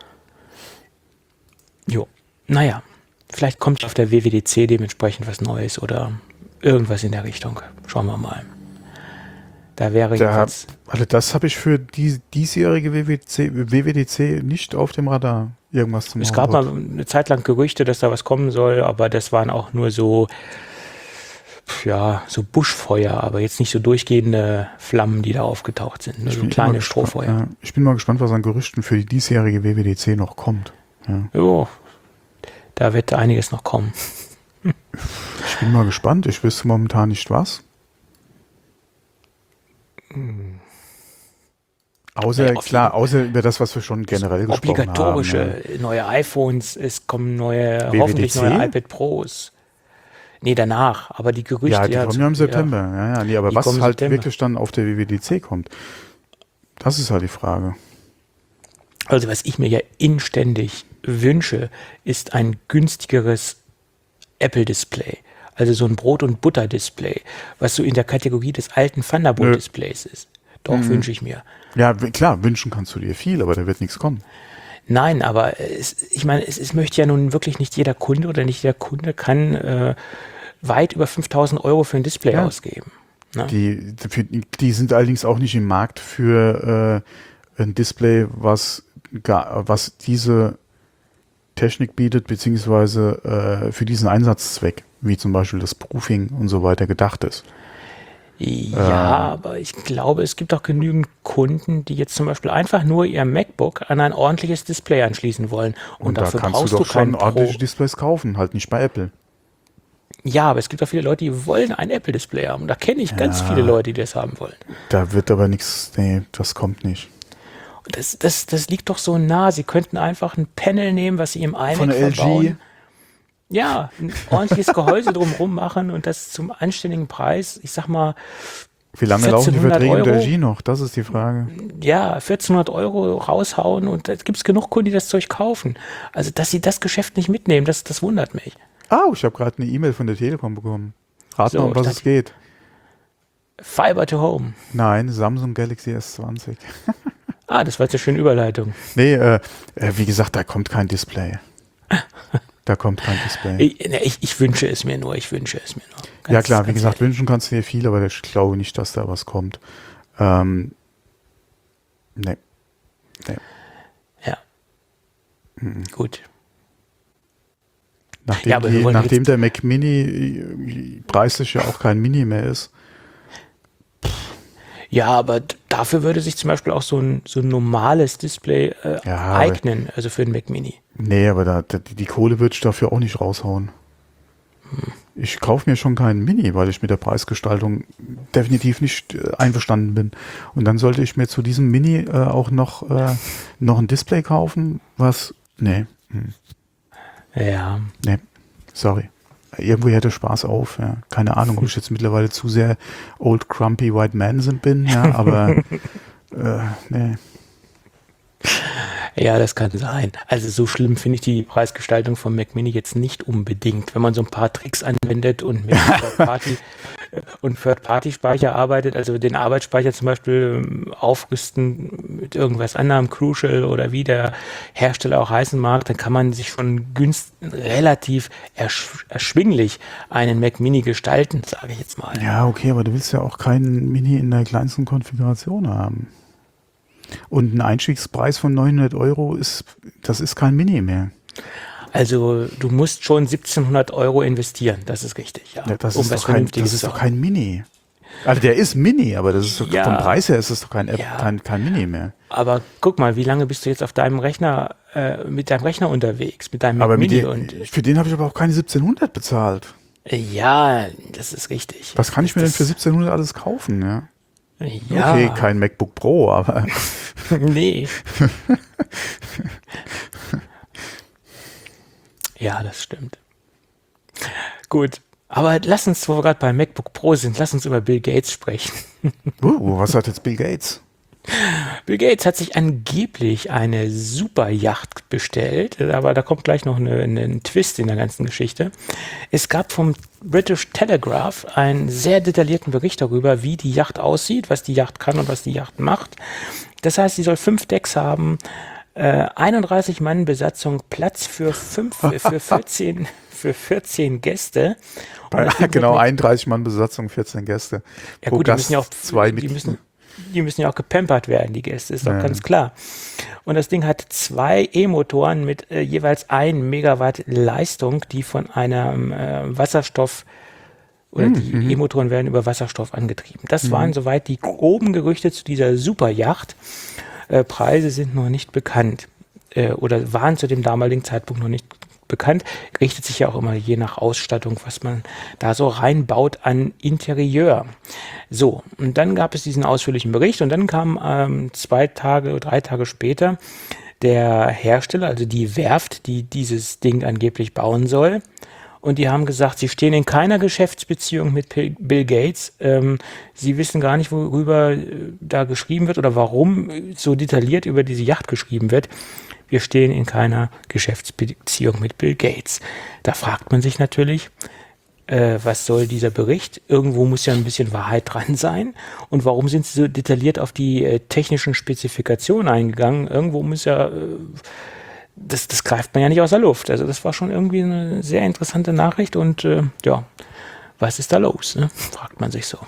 Jo, naja, vielleicht kommt auf der W W D C dementsprechend was Neues oder irgendwas in der Richtung. Schauen wir mal. Da wäre Da, jedenfalls... also das habe ich für die diesjährige W W D C, W W D C nicht auf dem Radar. Irgendwas zum Es gab mal HomePod. eine Zeit lang Gerüchte, dass da was kommen soll, aber das waren auch nur so, ja, so Buschfeuer, aber jetzt nicht so durchgehende Flammen, die da aufgetaucht sind. Nur Ich so bin kleine immer gespannt, Strohfeuer. ja, ich bin mal gespannt, was an Gerüchten für die diesjährige W W D C noch kommt. Ja. Jo, da wird einiges noch kommen. Ich bin mal gespannt. Ich wüsste momentan nicht was. Außer, Ja, auf klar, außer über das, was wir schon generell gesprochen Obligatorische haben. neue iPhones, es kommen neue, W W D C? hoffentlich neue iPad Pros. Nee, danach, aber die Gerüchte. Ja, die ja, kommen zu- ja im September. Ja, ja, nee, aber Die was kommen im halt September. wirklich dann auf der W W D C kommt, das ist halt die Frage. Also was ich mir ja inständig wünsche, ist ein günstigeres Apple-Display. Also so ein Brot- und Butter-Display, was so in der Kategorie des alten Thunderbolt-Displays ist. Doch, Mhm. wünsche ich mir. Ja, w- klar, wünschen kannst du dir viel, aber da wird nichts kommen. Nein, aber es, ich meine, es, es möchte ja nun wirklich nicht jeder Kunde oder nicht jeder Kunde kann äh, weit über fünftausend Euro für ein Display Ja. ausgeben. Ne? Die, für, die sind allerdings auch nicht im Markt für äh, ein Display, was, gar, was diese Technik bietet, beziehungsweise äh, für diesen Einsatzzweck, wie zum Beispiel das Proofing und so weiter gedacht ist. Ja, aber ich glaube, es gibt auch genügend Kunden, die jetzt zum Beispiel einfach nur ihr MacBook an ein ordentliches Display anschließen wollen. Und, Und, da dafür kannst brauchst du du doch schon keinen Pro. ordentliche Displays kaufen, halt nicht bei Apple. Ja, aber es gibt auch viele Leute, die wollen ein Apple-Display haben. Und da kenne ich ganz Ja. viele Leute, die das haben wollen. Da wird aber nichts, nee, das kommt nicht. Und das, das, das liegt doch so nah. Sie könnten einfach ein Panel nehmen, was sie im iMac Von der L G. verbauen. Ja, ein ordentliches Gehäuse drumherum machen und das zum anständigen Preis. Ich sag mal, Wie lange laufen die vierzehnhundert Verträge mit der Euro? L G noch? Das ist die Frage. ja, vierzehnhundert Euro raushauen und da gibt es genug Kunden, die das Zeug kaufen. Also, dass sie das Geschäft nicht mitnehmen, das, das wundert mich. Ah, ich habe gerade eine E-Mail von der Telekom bekommen. Rat So, mal, um ich was dachte- es geht. Fiber to Home. Nein, Samsung Galaxy S zwanzig. Ah, das war jetzt eine schöne Überleitung. Nee, äh, äh, wie gesagt, da kommt kein Display. Da kommt kein Display. Ich, ne, ich, ich wünsche es mir nur, ich wünsche es mir nur. Ganz- Ja klar, wie ganz gesagt, ehrlich. wünschen kannst du dir viel, aber ich glaube nicht, dass da was kommt. Ähm, nee. Ja. Gut. Nachdem, Ja, aber die, wir wollen nachdem jetzt- der Mac Mini äh, preislich ja auch kein Mini mehr ist. Ja, aber d- dafür würde sich zum Beispiel auch so ein, so ein normales Display äh, Ja, aber- eignen, also für den Mac Mini. Nee, aber da, da, die Kohle würde ich dafür auch nicht raushauen. Hm. Ich kaufe mir schon keinen Mini, weil ich mit der Preisgestaltung definitiv nicht äh, einverstanden bin. Und dann sollte ich mir zu diesem Mini äh, auch noch, äh, noch ein Display kaufen, was, nee, hm, Ja. nee, sorry. Irgendwo hört der Spaß auf, ja. Keine Ahnung, ob ich jetzt mittlerweile zu sehr old crumpy white man sind bin, ja, aber äh, nee. Ja, das kann sein. Also so schlimm finde ich die Preisgestaltung vom Mac Mini jetzt nicht unbedingt. Wenn man so ein paar Tricks anwendet und mit Third-Party und Third-Party-Speicher arbeitet, also den Arbeitsspeicher zum Beispiel ähm, aufrüsten mit irgendwas anderem, Crucial oder wie der Hersteller auch heißen mag, dann kann man sich schon günst relativ ersch erschwinglich einen Mac Mini gestalten, sage ich jetzt mal. Ja, okay, aber du willst ja auch keinen Mini in der kleinsten Konfiguration haben. Und ein Einstiegspreis von neunhundert Euro ist, das ist kein Mini mehr. Also du musst schon siebzehnhundert Euro investieren, das ist richtig, ja. Ja, das, um ist was doch kein, Vernünftiges das ist zu doch haben. kein Mini. Also der ist Mini, aber das ist doch, Ja. vom Preis her ist das doch kein, App, Ja. kein, kein Mini mehr. Aber guck mal, wie lange bist du jetzt auf deinem Rechner, äh, mit deinem Rechner unterwegs, mit deinem Mac Aber mit Mini den, und für den habe ich aber auch keine siebzehnhundert bezahlt. äh, ja, das ist richtig. Was kann ich mir denn für das, siebzehnhundert alles kaufen? Ja? Ja, Okay, kein MacBook Pro, aber nee. Ja, das stimmt. Gut, aber lass uns, wo wir gerade bei MacBook Pro sind, lass uns über Bill Gates sprechen. uh, was hat jetzt Bill Gates? Bill Gates hat sich angeblich eine Superyacht bestellt, aber da kommt gleich noch eine, eine, ein Twist in der ganzen Geschichte. Es gab vom British Telegraph einen sehr detaillierten Bericht darüber, wie die Yacht aussieht, was die Yacht kann und was die Yacht macht. Das heißt, sie soll fünf Decks haben, äh, einunddreißig Mann Besatzung, Platz für, fünf, äh, für, vierzehn, für vierzehn Gäste. Und das Ding Genau, wird mit- einunddreißig Mann Besatzung, vierzehn Gäste. ja Pro gut, die Gast müssen ja auch zwei die mit. müssen, die müssen ja auch gepampert werden, die Gäste, ist doch Ja. ganz klar. Und das Ding hat zwei E-Motoren mit äh, jeweils ein Megawatt Leistung, die von einem äh, Wasserstoff oder die E-Motoren werden über Wasserstoff angetrieben. Das waren soweit die groben Gerüchte zu dieser Superyacht. Äh, Preise sind noch nicht bekannt äh, oder waren zu dem damaligen Zeitpunkt noch nicht bekannt. Richtet sich ja auch immer je nach Ausstattung, was man da so reinbaut an Interieur. So, und dann gab es diesen ausführlichen Bericht und dann kam ähm, zwei Tage oder drei Tage später der Hersteller, also die Werft, die dieses Ding angeblich bauen soll, und die haben gesagt, sie stehen in keiner Geschäftsbeziehung mit Bill Gates. Ähm, sie wissen gar nicht, worüber äh, da geschrieben wird oder warum so detailliert über diese Yacht geschrieben wird. Wir stehen in keiner Geschäftsbeziehung mit Bill Gates. Da fragt man sich natürlich, äh, was soll dieser Bericht? Irgendwo muss ja ein bisschen Wahrheit dran sein. Und warum sind sie so detailliert auf die äh, technischen Spezifikationen eingegangen? Irgendwo muss ja... Äh, Das, das greift man ja nicht aus der Luft. Also das war schon irgendwie eine sehr interessante Nachricht und äh, ja, was ist da los? Ne? Fragt man sich so.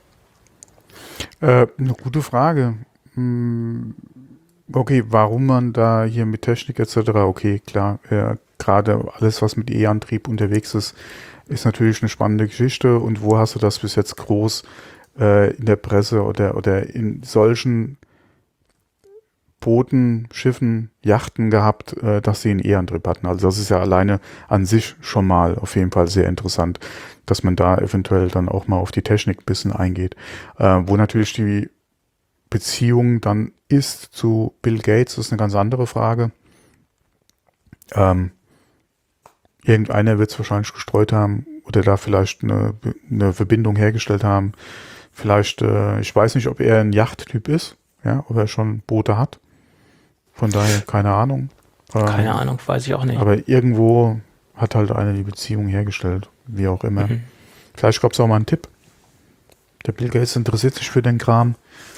Äh, eine gute Frage. Hm, okay, warum man da hier mit Technik et cetera. Okay, klar, äh, gerade alles, was mit E-Antrieb unterwegs ist, ist natürlich eine spannende Geschichte. Und wo hast du das bis jetzt groß äh, in der Presse oder, oder in solchen Booten, Schiffen, Yachten gehabt, äh, dass sie einen E-Antrieb hatten. Also das ist ja alleine an sich schon mal auf jeden Fall sehr interessant, dass man da eventuell dann auch mal auf die Technik ein bisschen eingeht. Äh, wo natürlich die Beziehung dann ist zu Bill Gates, ist eine ganz andere Frage. Ähm, irgendeiner wird es wahrscheinlich gestreut haben oder da vielleicht eine, eine Verbindung hergestellt haben. Vielleicht, äh, ich weiß nicht, ob er ein Yachttyp ist, ja, ob er schon Boote hat. Von daher keine Ahnung. Keine ähm, Ahnung, weiß ich auch nicht. Aber irgendwo hat halt einer die Beziehung hergestellt, wie auch immer. Mhm. Vielleicht gab es auch mal einen Tipp. Der Bill Gates interessiert sich für den Kram.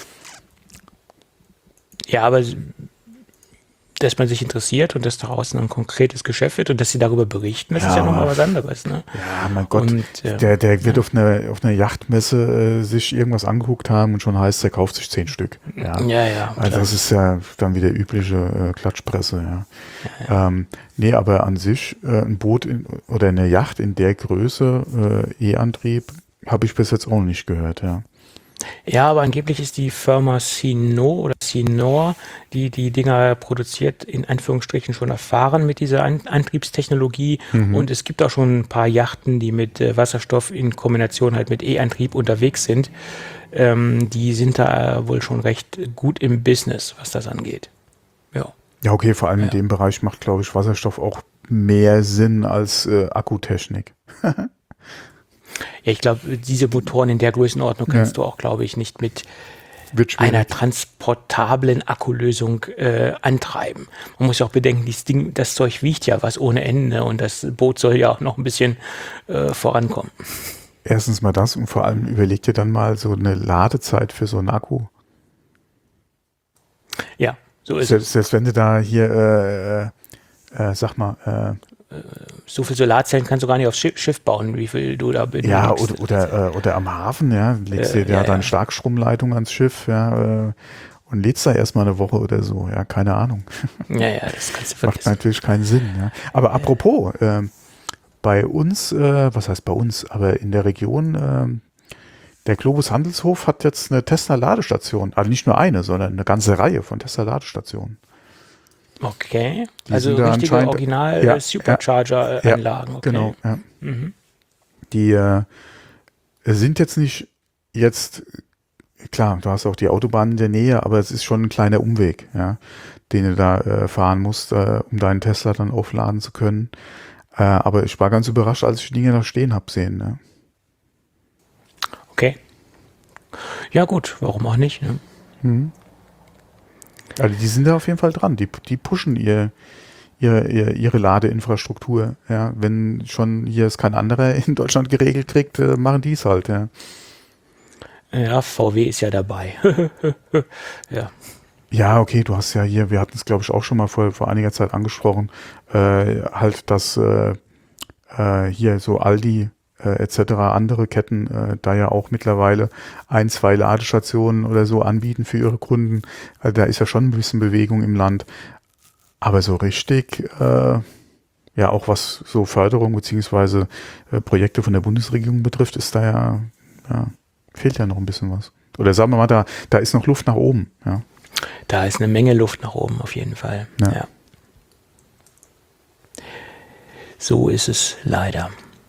Ja, aber dass man sich interessiert und dass daraus ein konkretes Geschäft wird und dass sie darüber berichten, das Ja. ist ja nochmal was anderes. Ne? Ja, mein Gott, Und, äh, der, der wird ja. auf einer auf einer Yachtmesse äh, sich irgendwas angeguckt haben und schon heißt, er kauft sich zehn Stück. Ja, Ja, ja. Also klar. das ist ja dann wieder übliche äh, Klatschpresse, ja. Ja. Ähm, nee, aber an sich äh, ein Boot in, oder eine Yacht in der Größe, äh, E-Antrieb, habe ich bis jetzt auch nicht gehört, ja. Ja, aber angeblich ist die Firma Sino oder Sinor, die die Dinger produziert, in Anführungsstrichen schon erfahren mit dieser An Antriebstechnologie. Mhm. Und es gibt auch schon ein paar Yachten, die mit äh, Wasserstoff in Kombination halt mit E-Antrieb unterwegs sind. Ähm, die sind da äh, wohl schon recht gut im Business, was das angeht. Ja. Ja, okay, vor allem Ja. in dem Bereich macht, glaube ich, Wasserstoff auch mehr Sinn als äh, Akkutechnik. Ja, ich glaube, diese Motoren in der Größenordnung kannst Ja. du auch, glaube ich, nicht mit Wird schwierig. einer transportablen Akkulösung äh, antreiben. Man muss ja auch bedenken, dieses Ding, das Zeug wiegt ja was ohne Ende und das Boot soll ja auch noch ein bisschen äh, vorankommen. Erstens mal das und vor allem überleg dir dann mal so eine Ladezeit für so einen Akku. Ja, so ist es. Selbst, selbst wenn du da hier, äh, äh, äh, sag mal, äh, So viel Solarzellen kannst du gar nicht aufs Schiff, Schiff bauen, wie viel du da benötigst. ja, oder, oder, äh, oder am Hafen, ja, legst Äh, dir ja, ja, deine ja. Starkstromleitung ans Schiff, ja, äh, und lädst da erstmal eine Woche oder so, ja, keine Ahnung. Ja, ja, das kannst du Macht vergessen. natürlich keinen Sinn, ja. Aber apropos, ähm, bei uns, äh, was heißt bei uns, aber in der Region, ähm, der Globus Handelshof hat jetzt eine Tesla-Ladestation, also nicht nur eine, sondern eine ganze Reihe von Tesla-Ladestationen. Okay, Die also sind da richtige anscheinend- Original ja, äh, Supercharger-Anlagen. Okay. Genau, ja. Die äh, sind jetzt nicht jetzt, klar, du hast auch die Autobahn in der Nähe, aber es ist schon ein kleiner Umweg, ja, den du da äh, fahren musst, äh, um deinen Tesla dann aufladen zu können. Äh, aber ich war ganz überrascht, als ich die Dinge da stehen habe sehen. Ne? Okay. Ja gut, warum auch nicht? Ne? Mhm. Also die sind da auf jeden Fall dran. Die, die pushen ihr, ihre, ihre, ihre Ladeinfrastruktur. Ja, wenn schon hier es kein anderer in Deutschland geregelt kriegt, äh, machen die es halt. Ja. Ja, V W ist ja dabei. Ja. Ja, okay, du hast ja hier, wir hatten es glaube ich auch schon mal vor, vor einiger Zeit angesprochen, äh, halt, dass äh, äh, hier so Aldi äh, et cetera andere Ketten äh, da ja auch mittlerweile ein, zwei Ladestationen oder so anbieten für ihre Kunden. Also da ist ja schon ein bisschen Bewegung im Land. Aber so richtig, äh, ja auch was so Förderung beziehungsweise äh, Projekte von der Bundesregierung betrifft, ist da ja, ja, fehlt ja noch ein bisschen was. Oder sagen wir mal, da, da ist noch Luft nach oben, ja. Da ist eine Menge Luft nach oben, auf jeden Fall. Ja. Ja. So ist es leider.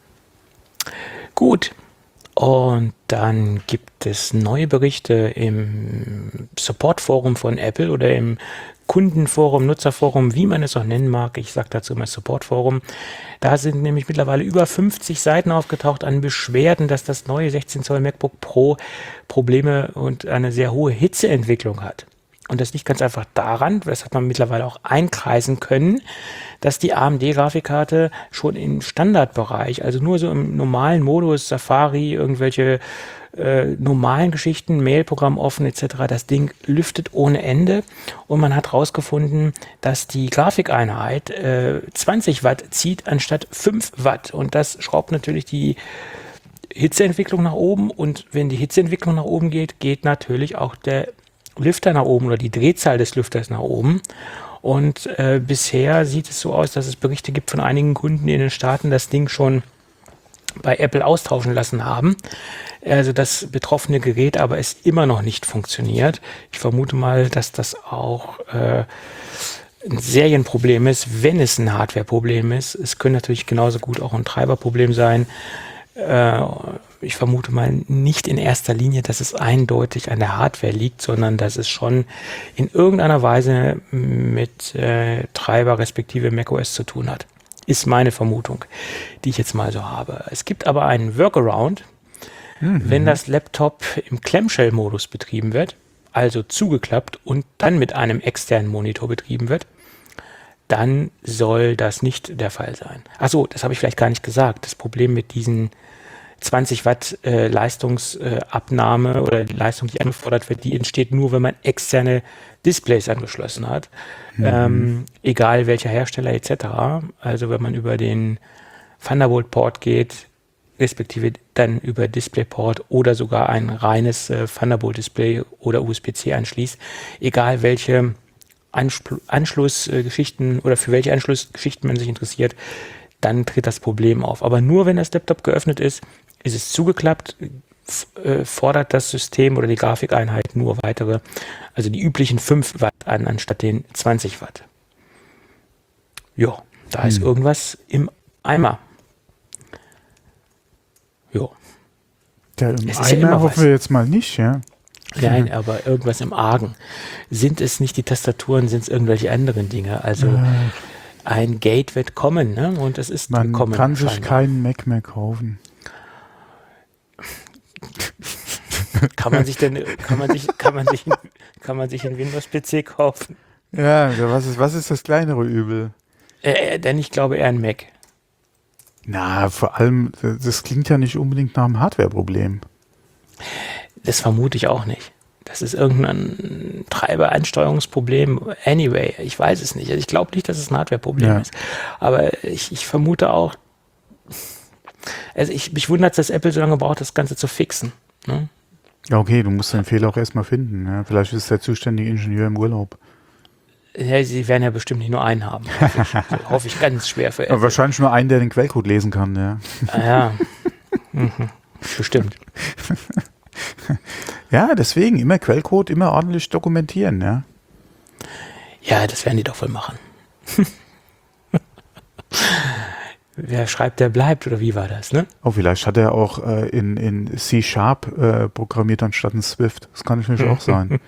Gut. Und dann gibt es neue Berichte im Support-Forum von Apple oder im Kundenforum, Nutzerforum, wie man es auch nennen mag. Ich sage dazu immer Supportforum. Da sind nämlich mittlerweile über fünfzig Seiten aufgetaucht an Beschwerden, dass das neue sechzehn Zoll MacBook Pro Probleme und eine sehr hohe Hitzeentwicklung hat. Und das liegt ganz einfach daran, das hat man mittlerweile auch einkreisen können, dass die A M D-Grafikkarte schon im Standardbereich, also nur so im normalen Modus, Safari, irgendwelche äh, normalen Geschichten, Mailprogramm offen et cetera, das Ding lüftet ohne Ende. Und man hat herausgefunden, dass die Grafikeinheit äh, zwanzig Watt zieht anstatt fünf Watt. Und das schraubt natürlich die Hitzeentwicklung nach oben. Und wenn die Hitzeentwicklung nach oben geht, geht natürlich auch der Lüfter nach oben oder die Drehzahl des Lüfters nach oben. Und äh, bisher sieht es so aus, dass es Berichte gibt von einigen Kunden in den Staaten, das Ding schon bei Apple austauschen lassen haben. Also das betroffene Gerät aber es immer noch nicht funktioniert. Ich vermute mal, dass das auch äh, ein Serienproblem ist, wenn es ein Hardwareproblem ist. Es könnte natürlich genauso gut auch ein Treiberproblem sein. Äh, ich vermute mal nicht in erster Linie, dass es eindeutig an der Hardware liegt, sondern dass es schon in irgendeiner Weise mit äh, Treiber respektive macOS zu tun hat. Ist meine Vermutung, die ich jetzt mal so habe. Es gibt aber einen Workaround, mhm. wenn das Laptop im Clamshell-Modus betrieben wird, also zugeklappt und dann mit einem externen Monitor betrieben wird, dann soll das nicht der Fall sein. Achso, das habe ich vielleicht gar nicht gesagt. Das Problem mit diesen zwanzig Watt äh, Leistungsabnahme äh, oder die Leistung, die angefordert wird, die entsteht nur, wenn man externe Displays angeschlossen hat. Mhm. Ähm, egal welcher Hersteller et cetera. Also wenn man über den Thunderbolt-Port geht, respektive dann über DisplayPort oder sogar ein reines äh, Thunderbolt-Display oder U S B C anschließt, egal welche Anschl- Anschlussgeschichten oder für welche Anschlussgeschichten man sich interessiert, dann tritt das Problem auf. Aber nur wenn das Laptop geöffnet ist, ist es zugeklappt, f- äh, fordert das System oder die Grafikeinheit nur weitere, also die üblichen fünf Watt an, anstatt den zwanzig Watt. Ja, da hm. ist irgendwas im Eimer. Ja. Ja, im Eimer ja hoffen wir jetzt mal nicht, ja. Nein, aber irgendwas im Argen. Sind es nicht die Tastaturen, sind es irgendwelche anderen Dinge? Also äh, ein Gate wird kommen, ne? Und es ist man gekommen. Man kann sich scheinbar keinen Mac mehr kaufen. Kann man sich denn, kann man sich, kann man sich, kann man sich einen Windows-P C kaufen? Ja, was ist, was ist das kleinere Übel? Äh, denn ich glaube eher ein Mac. Na, vor allem, das klingt ja nicht unbedingt nach einem Hardware-Problem. Das vermute ich auch nicht. Das ist irgendein Treiber-Ansteuerungsproblem. Anyway, ich weiß es nicht. Also ich glaube nicht, dass es ein Hardware-Problem ja. ist. Aber ich, ich vermute auch, also ich, mich wundert, dass Apple so lange braucht, das Ganze zu fixen. Ne? Ja, okay, du musst den Fehler auch erstmal finden. Ja? Vielleicht ist der zuständige Ingenieur im Urlaub. Ja, sie werden ja bestimmt nicht nur einen haben. Hoffe ich, also, hoffe ich ganz schwer für Apple. Aber wahrscheinlich nur einen, der den Quellcode lesen kann. Ja, ah, ja. Mhm. Bestimmt. Ja, deswegen immer Quellcode, immer ordentlich dokumentieren, ja. Ja, das werden die doch wohl machen. Wer schreibt, der bleibt, oder wie war das, ne? Oh, vielleicht hat er auch äh, in, in C-Sharp äh, programmiert anstatt in Swift. Das kann natürlich auch sein.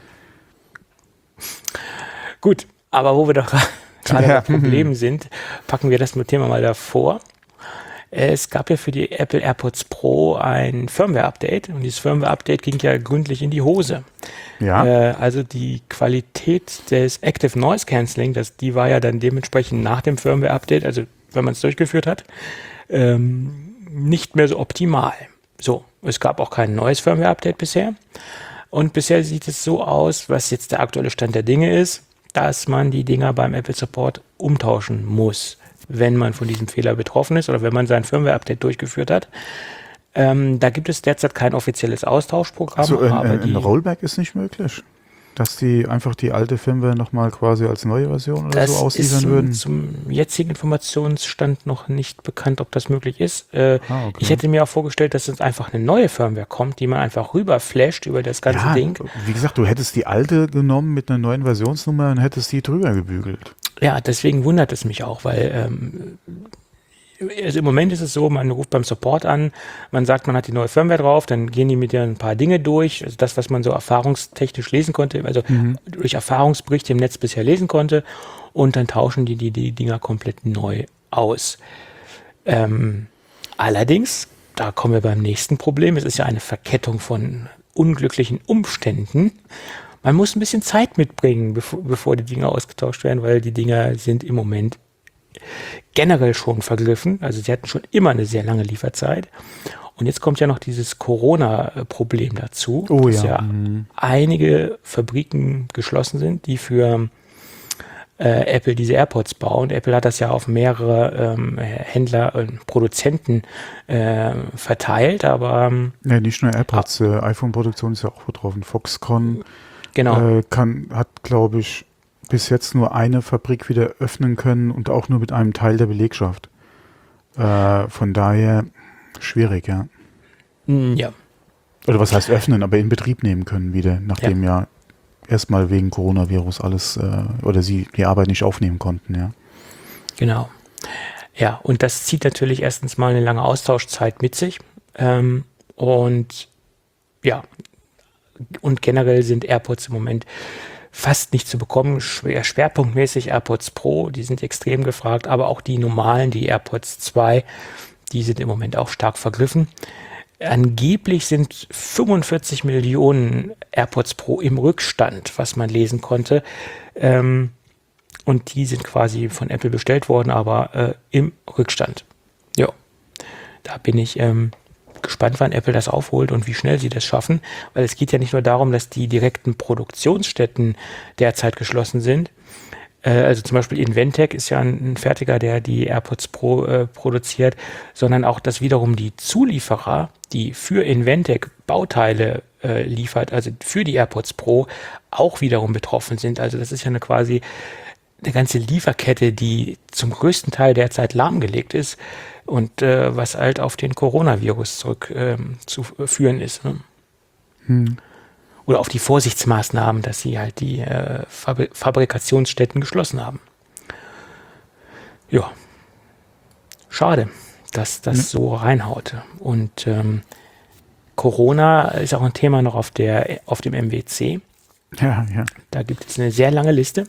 Gut, aber wo wir doch gerade ja. bei Problemen sind, packen wir das Thema mal davor. Es gab ja für die Apple AirPods Pro ein Firmware-Update und dieses Firmware-Update ging ja gründlich in die Hose. Ja. Äh, also die Qualität des Active Noise Cancelling, das, die war ja dann dementsprechend nach dem Firmware-Update, also wenn man es durchgeführt hat, ähm, nicht mehr so optimal. So, es gab auch kein neues Firmware-Update bisher und bisher sieht es so aus, was jetzt der aktuelle Stand der Dinge ist, dass man die Dinger beim Apple Support umtauschen muss, wenn man von diesem Fehler betroffen ist oder wenn man sein Firmware-Update durchgeführt hat. Ähm, da gibt es derzeit kein offizielles Austauschprogramm. Also ein, aber ein, die, ein Rollback ist nicht möglich? Dass die einfach die alte Firmware nochmal quasi als neue Version oder so ausliefern zum, würden? Zum jetzigen Informationsstand noch nicht bekannt, ob das möglich ist. Äh, ah, okay. Ich hätte mir auch vorgestellt, dass es einfach eine neue Firmware kommt, die man einfach rüberflasht über das ganze ja, Ding. Wie gesagt, du hättest die alte genommen mit einer neuen Versionsnummer und hättest die drüber gebügelt. Ja, deswegen wundert es mich auch, weil ähm, also im Moment ist es so, man ruft beim Support an, man sagt, man hat die neue Firmware drauf, dann gehen die mit dir ein paar Dinge durch, also das, was man so erfahrungstechnisch lesen konnte, also mhm. durch Erfahrungsberichte im Netz bisher lesen konnte, und dann tauschen die die, die Dinger komplett neu aus. Ähm, allerdings, da kommen wir beim nächsten Problem, es ist ja eine Verkettung von unglücklichen Umständen. Man muss ein bisschen Zeit mitbringen, bevor, bevor die Dinger ausgetauscht werden, weil die Dinger sind im Moment generell schon vergriffen. Also sie hatten schon immer eine sehr lange Lieferzeit. Und jetzt kommt ja noch dieses Corona-Problem dazu, oh, dass ja, ja mhm. einige Fabriken geschlossen sind, die für äh, Apple diese AirPods bauen. Apple hat das ja auf mehrere ähm, Händler und äh, Produzenten äh, verteilt, aber ähm, ja, nicht nur AirPods, äh, iPhone-Produktion ist ja auch betroffen. Foxconn genau. äh, kann, hat, glaube ich, bis jetzt nur eine Fabrik wieder öffnen können und auch nur mit einem Teil der Belegschaft. Äh, von daher schwierig, ja. Ja. Oder was heißt öffnen, aber in Betrieb nehmen können wieder, nachdem ja, ja erstmal wegen Coronavirus alles äh, oder sie die Arbeit nicht aufnehmen konnten, ja. Genau. Ja, und das zieht natürlich erstens mal eine lange Austauschzeit mit sich. Ähm, und ja, und generell sind AirPods im Moment fast nicht zu bekommen, schwer, schwerpunktmäßig AirPods Pro, die sind extrem gefragt, aber auch die normalen, die AirPods zwei, die sind im Moment auch stark vergriffen. Angeblich sind fünfundvierzig Millionen AirPods Pro im Rückstand, was man lesen konnte, ähm, und die sind quasi von Apple bestellt worden, aber äh, im Rückstand. Ja, da bin ich ähm, gespannt, wann Apple das aufholt und wie schnell sie das schaffen, weil es geht ja nicht nur darum, dass die direkten Produktionsstätten derzeit geschlossen sind. Äh, also zum Beispiel Inventec ist ja ein, ein Fertiger, der die AirPods Pro äh, produziert, sondern auch, dass wiederum die Zulieferer, die für Inventec Bauteile äh, liefert, also für die AirPods Pro, auch wiederum betroffen sind. Also das ist ja eine quasi eine ganze Lieferkette, die zum größten Teil derzeit lahmgelegt ist und äh, was halt auf den Coronavirus zurück ähm, zu führen ist. Ne? Hm. Oder auf die Vorsichtsmaßnahmen, dass sie halt die äh, Fabri- Fabrikationsstätten geschlossen haben. Ja, schade, dass das hm. so reinhaut. Und ähm, Corona ist auch ein Thema noch auf, der, auf dem M W C. Ja, ja. Da gibt es eine sehr lange Liste.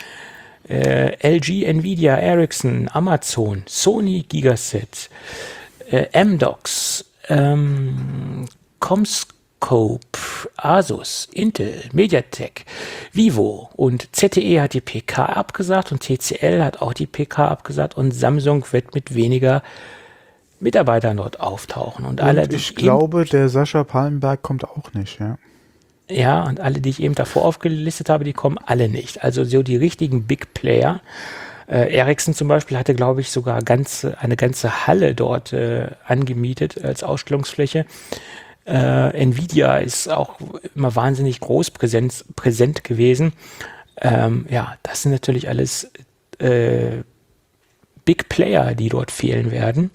Äh, L G, Nvidia, Ericsson, Amazon, Sony, Gigaset, äh, Amdocs, ähm, Comscope, Asus, Intel, Mediatek, Vivo und Z T E hat die P K abgesagt und T C L hat auch die P K abgesagt und Samsung wird mit weniger Mitarbeitern dort auftauchen. Und, und alle, ich glaube, der Sascha Pallenberg kommt auch nicht, ja. Ja, und alle, die ich eben davor aufgelistet habe, die kommen alle nicht. Also so die richtigen Big Player. Äh, Ericsson zum Beispiel hatte, glaube ich, sogar ganze, eine ganze Halle dort äh, angemietet als Ausstellungsfläche. Äh, Nvidia ist auch immer wahnsinnig groß präsent, präsent gewesen. Ähm, ja, das sind natürlich alles äh, Big Player, die dort fehlen werden.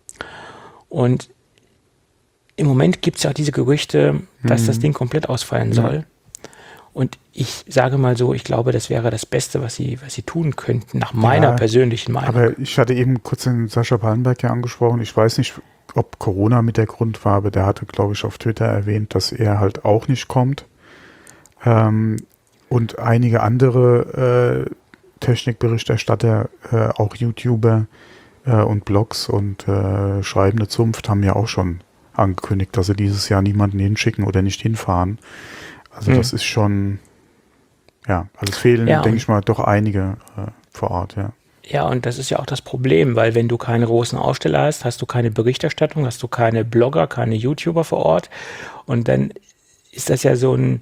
Und im Moment gibt es ja auch diese Gerüchte, dass mhm. das Ding komplett ausfallen soll. Ja. Und ich sage mal so, ich glaube, das wäre das Beste, was sie, was sie tun könnten, nach meiner ja, persönlichen Meinung. Aber ich hatte eben kurz den Sascha Pallenberg ja angesprochen. Ich weiß nicht, ob Corona mit der Grund war, aber der hatte, glaube ich, auf Twitter erwähnt, dass er halt auch nicht kommt. Ähm, und einige andere äh, Technikberichterstatter, äh, auch YouTuber äh, und Blogs und äh, schreibende Zunft haben ja auch schon angekündigt, dass sie dieses Jahr niemanden hinschicken oder nicht hinfahren. Also hm. das ist schon, ja, also es fehlen, ja, denke ich mal, doch einige äh, vor Ort, ja. Ja, und das ist ja auch das Problem, weil wenn du keine großen Aussteller hast, hast du keine Berichterstattung, hast du keine Blogger, keine YouTuber vor Ort und dann ist das ja so ein,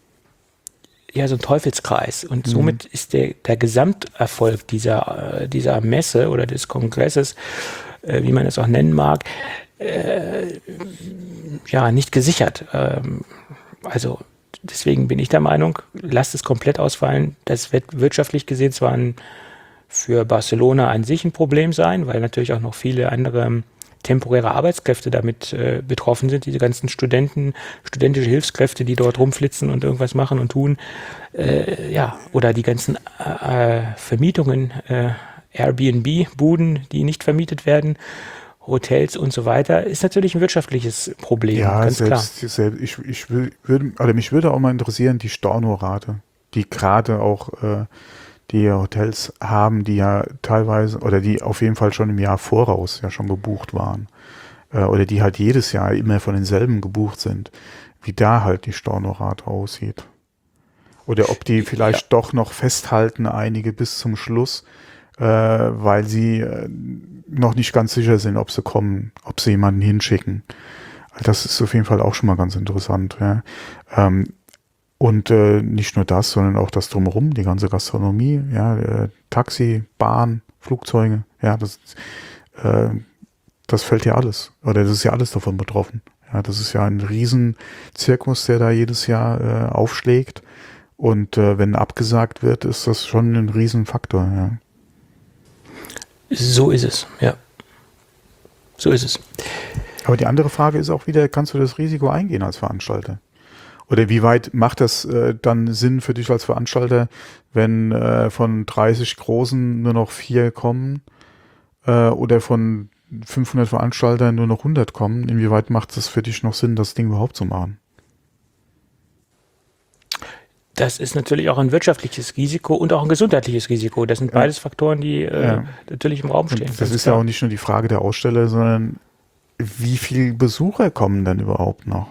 ja, so ein Teufelskreis und mhm. somit ist der, der Gesamterfolg dieser, äh, dieser Messe oder des Kongresses, äh, wie man es auch nennen mag, Äh, ja, nicht gesichert. Ähm, also deswegen bin ich der Meinung, lasst es komplett ausfallen. Das wird wirtschaftlich gesehen zwar ein, für Barcelona an sich ein Problem sein, weil natürlich auch noch viele andere temporäre Arbeitskräfte damit äh, betroffen sind, diese ganzen Studenten, studentische Hilfskräfte, die dort rumflitzen und irgendwas machen und tun. Äh, ja, oder die ganzen äh, Vermietungen, äh, Airbnb-Buden, die nicht vermietet werden, Hotels und so weiter, ist natürlich ein wirtschaftliches Problem, Ja, ganz klar. selbst, selbst ich, ich will, würde, also mich würde auch mal interessieren, die Stornorate, die gerade auch äh, die Hotels haben, die ja teilweise oder die auf jeden Fall schon im Jahr voraus ja schon gebucht waren äh, oder die halt jedes Jahr immer von denselben gebucht sind, wie da halt die Stornorate aussieht. Oder ob die vielleicht Ja. doch noch festhalten, einige bis zum Schluss, äh, weil sie äh, noch nicht ganz sicher sind, ob sie kommen, ob sie jemanden hinschicken. Das ist auf jeden Fall auch schon mal ganz interessant. Ja. Ähm, und äh, nicht nur das, sondern auch das Drumherum, die ganze Gastronomie, ja, äh, Taxi, Bahn, Flugzeuge, ja, das, äh, das fällt ja alles. Oder das ist ja alles davon betroffen. Ja, das ist ja ein Riesenzirkus, der da jedes Jahr äh, aufschlägt. Und äh, wenn abgesagt wird, ist das schon ein Riesenfaktor. Ja. So ist es, ja. So ist es. Aber die andere Frage ist auch wieder, kannst du das Risiko eingehen als Veranstalter? Oder wie weit macht das äh, dann Sinn für dich als Veranstalter, wenn äh, von dreißig Großen nur noch vier kommen äh, oder von fünfhundert Veranstaltern nur noch hundert kommen? Inwieweit macht es für dich noch Sinn, das Ding überhaupt zu machen? Das ist natürlich auch ein wirtschaftliches Risiko und auch ein gesundheitliches Risiko. Das sind Ja. beides Faktoren, die äh, Ja. natürlich im Raum stehen. Und das ganz ist ja klar. auch nicht nur die Frage der Aussteller, sondern wie viele Besucher kommen denn überhaupt noch?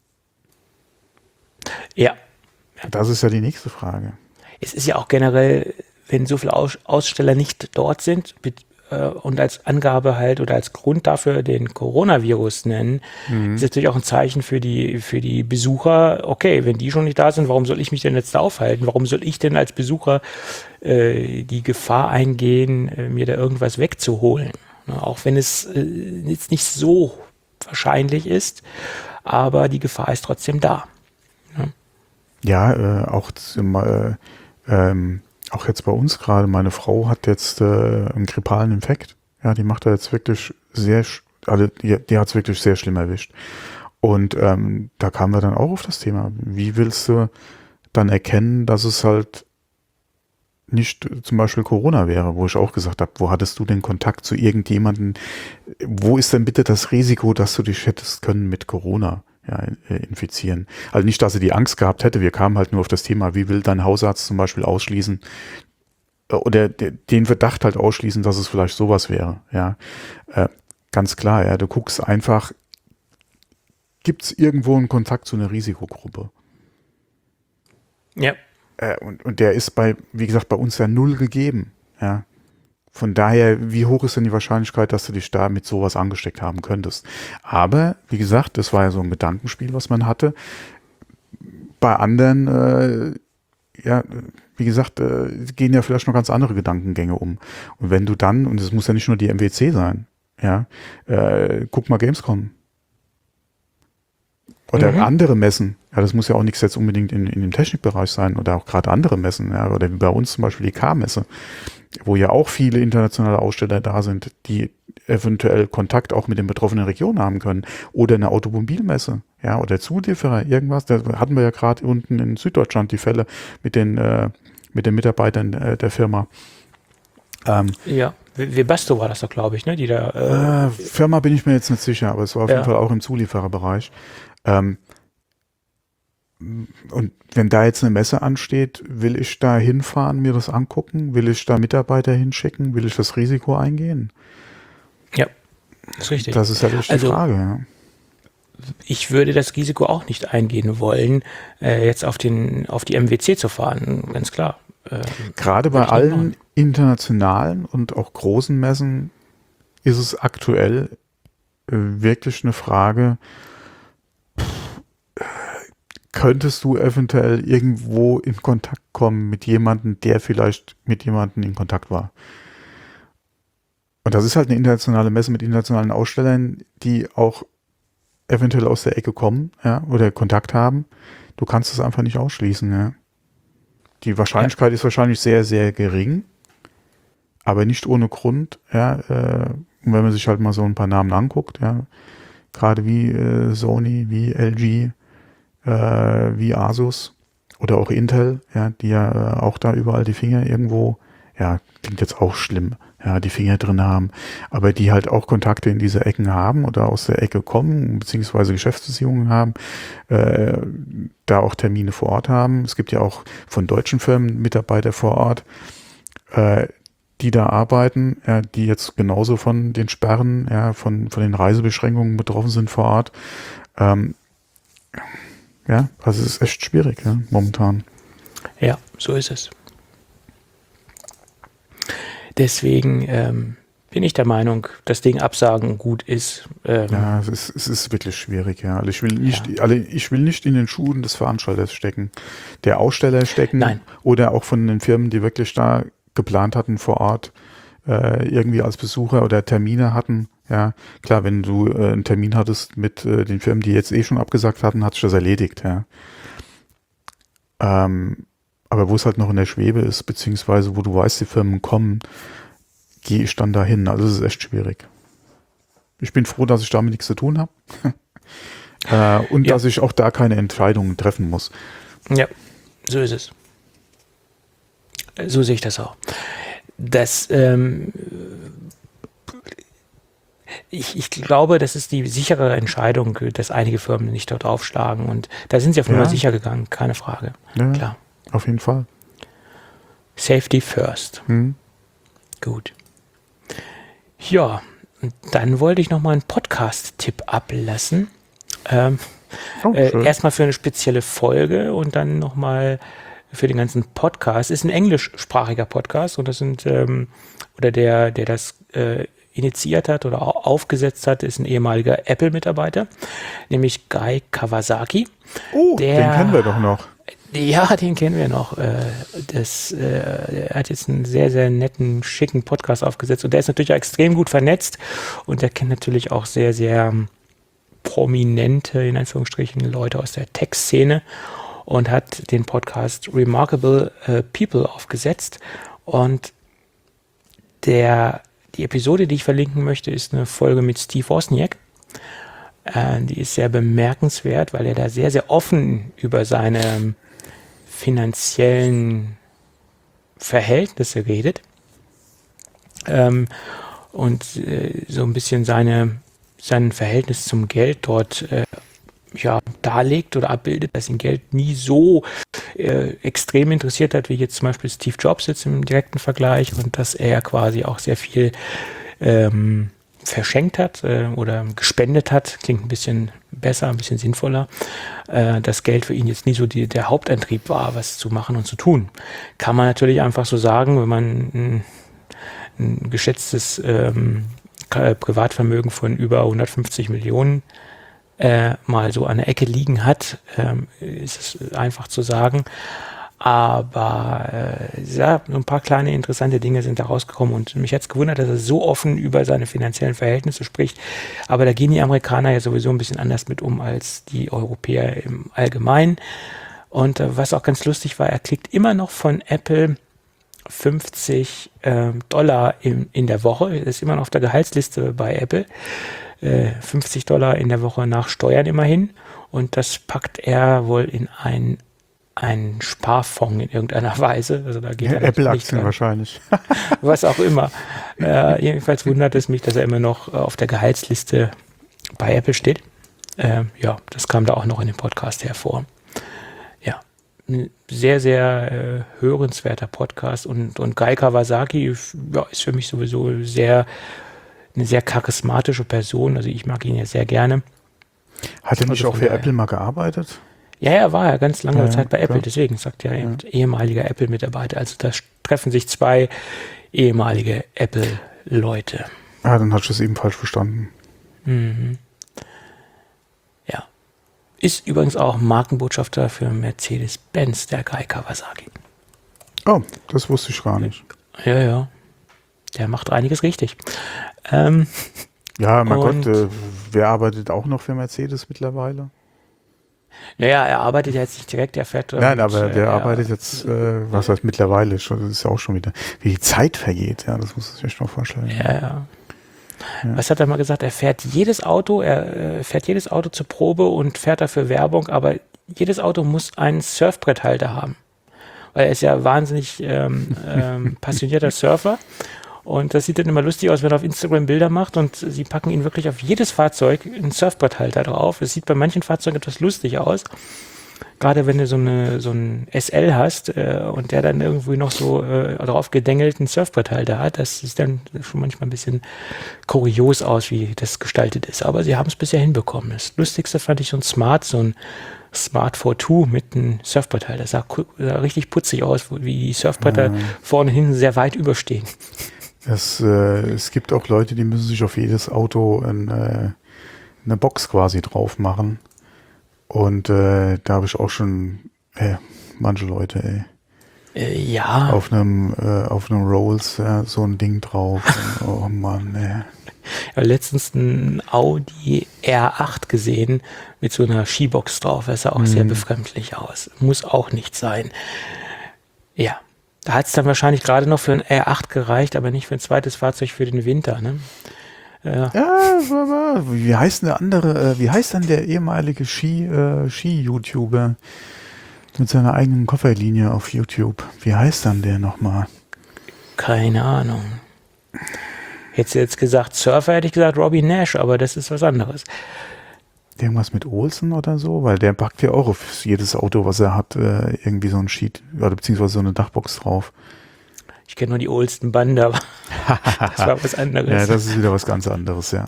Ja, Das ist ja die nächste Frage. es ist ja auch generell, wenn so viele Aus Aussteller nicht dort sind mit, äh, und als Angabe halt oder als Grund dafür den Coronavirus nennen, ist natürlich auch ein Zeichen für die, für die Besucher, okay, wenn die schon nicht da sind, warum soll ich mich denn jetzt da aufhalten? Warum soll ich denn als Besucher äh, die Gefahr eingehen, äh, mir da irgendwas wegzuholen? Ne, auch wenn es äh, jetzt nicht so wahrscheinlich ist, aber die Gefahr ist trotzdem da. Ja, äh, auch, zum, äh, ähm, auch jetzt bei uns gerade, meine Frau hat jetzt äh, einen grippalen Infekt. Ja, die macht da jetzt wirklich sehr, sch- also die, die hat es wirklich sehr schlimm erwischt. Und ähm, da kamen wir dann auch auf das Thema. Wie willst du dann erkennen, dass es halt nicht zum Beispiel Corona wäre, wo ich auch gesagt habe, wo hattest du den Kontakt zu irgendjemandem? Wo ist denn bitte das Risiko, dass du dich hättest können mit Corona ja, äh, infizieren? Also nicht, dass sie die Angst gehabt hätte, wir kamen halt nur auf das Thema, wie will dein Hausarzt zum Beispiel ausschließen äh, oder de, den Verdacht halt ausschließen, dass es vielleicht sowas wäre. Ja, äh, ganz klar, ja, du guckst einfach, gibt es irgendwo einen Kontakt zu einer Risikogruppe? Ja. Äh, und, und der ist bei, wie gesagt, bei uns ja null gegeben. Ja. Von daher, wie hoch ist denn die Wahrscheinlichkeit, dass du dich da mit sowas angesteckt haben könntest? Aber, wie gesagt, das war ja so ein Gedankenspiel, was man hatte. Bei anderen, äh, ja, wie gesagt, äh, gehen ja vielleicht noch ganz andere Gedankengänge um. Und wenn du dann, und es muss ja nicht nur die M W C sein, ja, äh, guck mal Gamescom. Oder Mhm. andere Messen. Ja, das muss ja auch nichts jetzt unbedingt in, in dem Technikbereich sein oder auch gerade andere Messen. Ja, oder wie bei uns zum Beispiel die K-Messe, wo ja auch viele internationale Aussteller da sind, die eventuell Kontakt auch mit den betroffenen Regionen haben können. Oder eine Automobilmesse, ja, oder Zulieferer, irgendwas. Da hatten wir ja gerade unten in Süddeutschland die Fälle mit den, äh, mit den Mitarbeitern äh, der Firma. Ähm, Ja, We- Webasto war das doch, glaube ich, ne? Die da, äh, Äh, Firma bin ich mir jetzt nicht sicher, aber es war auf Ja. jeden Fall auch im Zuliefererbereich. Ähm, und wenn da jetzt eine Messe ansteht, will ich da hinfahren, mir das angucken? Will ich da Mitarbeiter hinschicken? Will ich das Risiko eingehen? ja, ist richtig. Das ist ja wirklich die Also- Frage. Ja. Ich würde das Risiko auch nicht eingehen wollen, äh, jetzt auf den, auf die M W C zu fahren, ganz klar. Ähm, Gerade bei Würde ich nicht allen machen. internationalen und auch großen Messen ist es aktuell äh, wirklich eine Frage, könntest du eventuell irgendwo in Kontakt kommen mit jemandem, der vielleicht mit jemandem in Kontakt war? Und das ist halt eine internationale Messe mit internationalen Ausstellern, die auch eventuell aus der Ecke kommen, ja, oder Kontakt haben. Du kannst es einfach nicht ausschließen, ja. Die Wahrscheinlichkeit ist wahrscheinlich sehr, sehr gering, aber nicht ohne Grund, ja. Äh, und wenn man sich halt mal so ein paar Namen anguckt, ja, gerade wie äh, Sony, wie L G, äh, wie Asus oder auch Intel, ja, die ja äh, auch da überall die Finger irgendwo, ja, klingt jetzt auch schlimm, ja, die Finger drin haben, aber die halt auch Kontakte in diese Ecken haben oder aus der Ecke kommen, beziehungsweise Geschäftsbeziehungen haben, äh, da auch Termine vor Ort haben. Es gibt ja auch von deutschen Firmen Mitarbeiter vor Ort, äh, die da arbeiten, ja, die jetzt genauso von den Sperren, ja, von, von den Reisebeschränkungen betroffen sind vor Ort. Ähm, ja, also es ist echt schwierig, ja, momentan. Ja, so ist es. Deswegen ähm, bin ich der Meinung, das Ding absagen gut ist. Ähm, Ja, es ist, es ist wirklich schwierig, ja. Also ich will nicht, Ja. alle, ich will nicht in den Schuhen des Veranstalters stecken, der Aussteller stecken. Nein. Oder auch von den Firmen, die wirklich da geplant hatten vor Ort, äh, irgendwie als Besucher oder Termine hatten. Ja, klar, wenn du äh, einen Termin hattest mit äh, den Firmen, die jetzt eh schon abgesagt hatten, hat sich das erledigt, ja. Ähm, aber wo es halt noch in der Schwebe ist, beziehungsweise wo du weißt, die Firmen kommen, gehe ich dann dahin. Also es ist echt schwierig. Ich bin froh, dass ich damit nichts zu tun habe. äh, und Ja. dass ich auch da keine Entscheidungen treffen muss. Ja, so ist es. So sehe ich das auch. Das, ähm, ich, ich glaube, das ist die sichere Entscheidung, dass einige Firmen nicht dort aufschlagen. Und da sind sie auf jeden Fall Ja. sicher gegangen, keine Frage. Ja, Klar. auf jeden Fall. Safety first. Hm. Gut. Ja, und dann wollte ich nochmal einen Podcast-Tipp ablassen. Ähm, Oh, äh, schön. erstmal für eine spezielle Folge und dann nochmal für den ganzen Podcast. Ist ein englischsprachiger Podcast und das sind, ähm, oder der, der das äh, initiiert hat oder au- aufgesetzt hat, ist ein ehemaliger Apple-Mitarbeiter, nämlich Guy Kawasaki. Oh, der- den kennen wir doch noch. Ja, den kennen wir noch. Äh, Das, äh, er hat jetzt einen sehr, sehr netten, schicken Podcast aufgesetzt und der ist natürlich auch extrem gut vernetzt und der kennt natürlich auch sehr, sehr ähm, prominente, in Anführungsstrichen, Leute aus der Tech-Szene und hat den Podcast Remarkable äh, People aufgesetzt. Und der, die Episode, die ich verlinken möchte, ist eine Folge mit Steve Wozniak. Äh, die ist sehr bemerkenswert, weil er da sehr, sehr offen über seine ähm, finanziellen Verhältnisse redet. Ähm, und äh, so ein bisschen seine, sein Verhältnis zum Geld dort äh, ja, darlegt oder abbildet, dass ihn Geld nie so äh, extrem interessiert hat, wie jetzt zum Beispiel Steve Jobs jetzt im direkten Vergleich und dass er quasi auch sehr viel ähm, verschenkt hat äh, oder gespendet hat, klingt ein bisschen besser, ein bisschen sinnvoller, äh, dass Geld für ihn jetzt nie so die, der Hauptantrieb war, was zu machen und zu tun. Kann man natürlich einfach so sagen, wenn man ein, ein geschätztes ähm, Ka- Privatvermögen von über hundertfünfzig Millionen äh, mal so an der Ecke liegen hat, ähm, ist es einfach zu sagen. Aber äh, ja, so ein paar kleine interessante Dinge sind da rausgekommen und mich hat es gewundert, dass er so offen über seine finanziellen Verhältnisse spricht. Aber da gehen die Amerikaner ja sowieso ein bisschen anders mit um als die Europäer im Allgemeinen. Und äh, was auch ganz lustig war, er kriegt immer noch von Apple fünfzig ähm, Dollar in, in der Woche. Er ist immer noch auf der Gehaltsliste bei Apple. Äh, fünfzig Dollar in der Woche nach Steuern immerhin. Und das packt er wohl in ein ein Sparfonds in irgendeiner Weise. Also da geht Ja, ja nichts Apple-Aktien dran. wahrscheinlich. Was auch immer. Äh, jedenfalls wundert es mich, dass er immer noch auf der Gehaltsliste bei Apple steht. Äh, ja, das kam da auch noch in dem Podcast hervor. Ja, ein sehr, sehr äh, hörenswerter Podcast und, und Guy Kawasaki ja, ist für mich sowieso sehr eine sehr charismatische Person. Also ich mag ihn ja sehr gerne. Hat er nicht Also auch von für daher- Apple mal gearbeitet? Ja, er war ja ganz lange Ja, Zeit bei klar. Apple, deswegen sagt er eben ehemaliger Apple-Mitarbeiter. Also da treffen sich zwei ehemalige Apple-Leute. Ah, dann hast du es eben falsch verstanden. Mhm. Ja. Ist übrigens auch Markenbotschafter für Mercedes-Benz, der Guy Kawasaki. Oh, das wusste ich gar nicht. Ja, ja. Der macht einiges richtig. Ähm, Ja, mein Und- Gott, äh, wer arbeitet auch noch für Mercedes mittlerweile? naja, er arbeitet ja jetzt nicht direkt, er fährt. Nein, und, aber der äh, arbeitet jetzt, äh, was heißt mittlerweile, schon, das ist ja auch schon wieder, wie die Zeit vergeht, ja, das muss man sich echt mal vorstellen. Ja, ja. Was hat er mal gesagt? Er fährt jedes Auto, er äh, fährt jedes Auto zur Probe und fährt dafür Werbung, aber jedes Auto muss einen Surfbretthalter haben. Weil er ist ja wahnsinnig ähm, ähm, passionierter Surfer Und das sieht dann immer lustig aus, wenn er auf Instagram Bilder macht und sie packen ihn wirklich auf jedes Fahrzeug einen Surfbretthalter drauf. Es sieht bei manchen Fahrzeugen etwas lustig aus. Gerade wenn du so, eine, so ein S L hast äh, und der dann irgendwie noch so äh, drauf gedängelten Surfbretthalter hat, das sieht dann schon manchmal ein bisschen kurios aus, wie das gestaltet ist. Aber sie haben es bisher hinbekommen. Das Lustigste fand ich so ein Smart, so ein Smart vier zwei mit einem Surfbretthalter. Das sah, sah richtig putzig aus, wie die Surfbretter mhm. vorne und hinten sehr weit überstehen. Es, äh, es gibt auch Leute, die müssen sich auf jedes Auto ein, äh, eine Box quasi drauf machen. Und äh, da habe ich auch schon äh, manche Leute, ey. Äh, ja. Auf einem äh, auf einem Rolls ja, so ein Ding drauf. Und, oh Mann, ey. Ich habe letztens ein Audi R acht gesehen mit so einer Skibox drauf. Das sah auch mhm. sehr befremdlich aus. Muss auch nicht sein. Ja. Da hat es dann wahrscheinlich gerade noch für ein R acht gereicht, aber nicht für ein zweites Fahrzeug für den Winter, ne? Ja. ja, wie heißt denn der andere, wie heißt dann der ehemalige Ski, äh, Ski-YouTuber mit seiner eigenen Kofferlinie auf YouTube? Wie heißt dann der nochmal? Keine Ahnung. Hättest du jetzt gesagt Surfer, hätte ich gesagt Robbie Nash, aber das ist was anderes. Irgendwas mit Olsen oder so? Weil der packt ja auch auf jedes Auto, was er hat, äh, irgendwie so ein Sheet, oder beziehungsweise so eine Dachbox drauf. Ich kenne nur die Olsen Bande, aber das war was anderes. Ja, das ist wieder was ganz anderes, ja.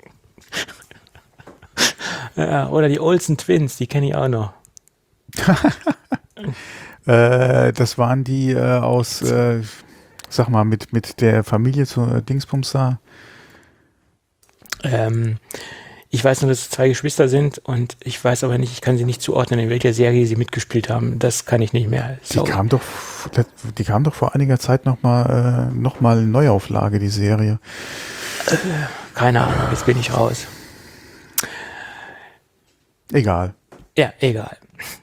ja oder die Olsen Twins, die kenne ich auch noch. äh, das waren die äh, aus, äh, sag mal, mit, mit der Familie zur Dingsbums da. Ähm, ich weiß nur, dass es zwei Geschwister sind und ich weiß aber nicht, ich kann sie nicht zuordnen, in welcher Serie sie mitgespielt haben. Das kann ich nicht mehr. Die kam doch, die kam doch vor einiger Zeit nochmal äh, noch mal in Neuauflage, die Serie. Äh, keine Ahnung, jetzt bin ich raus. Egal. Ja, egal.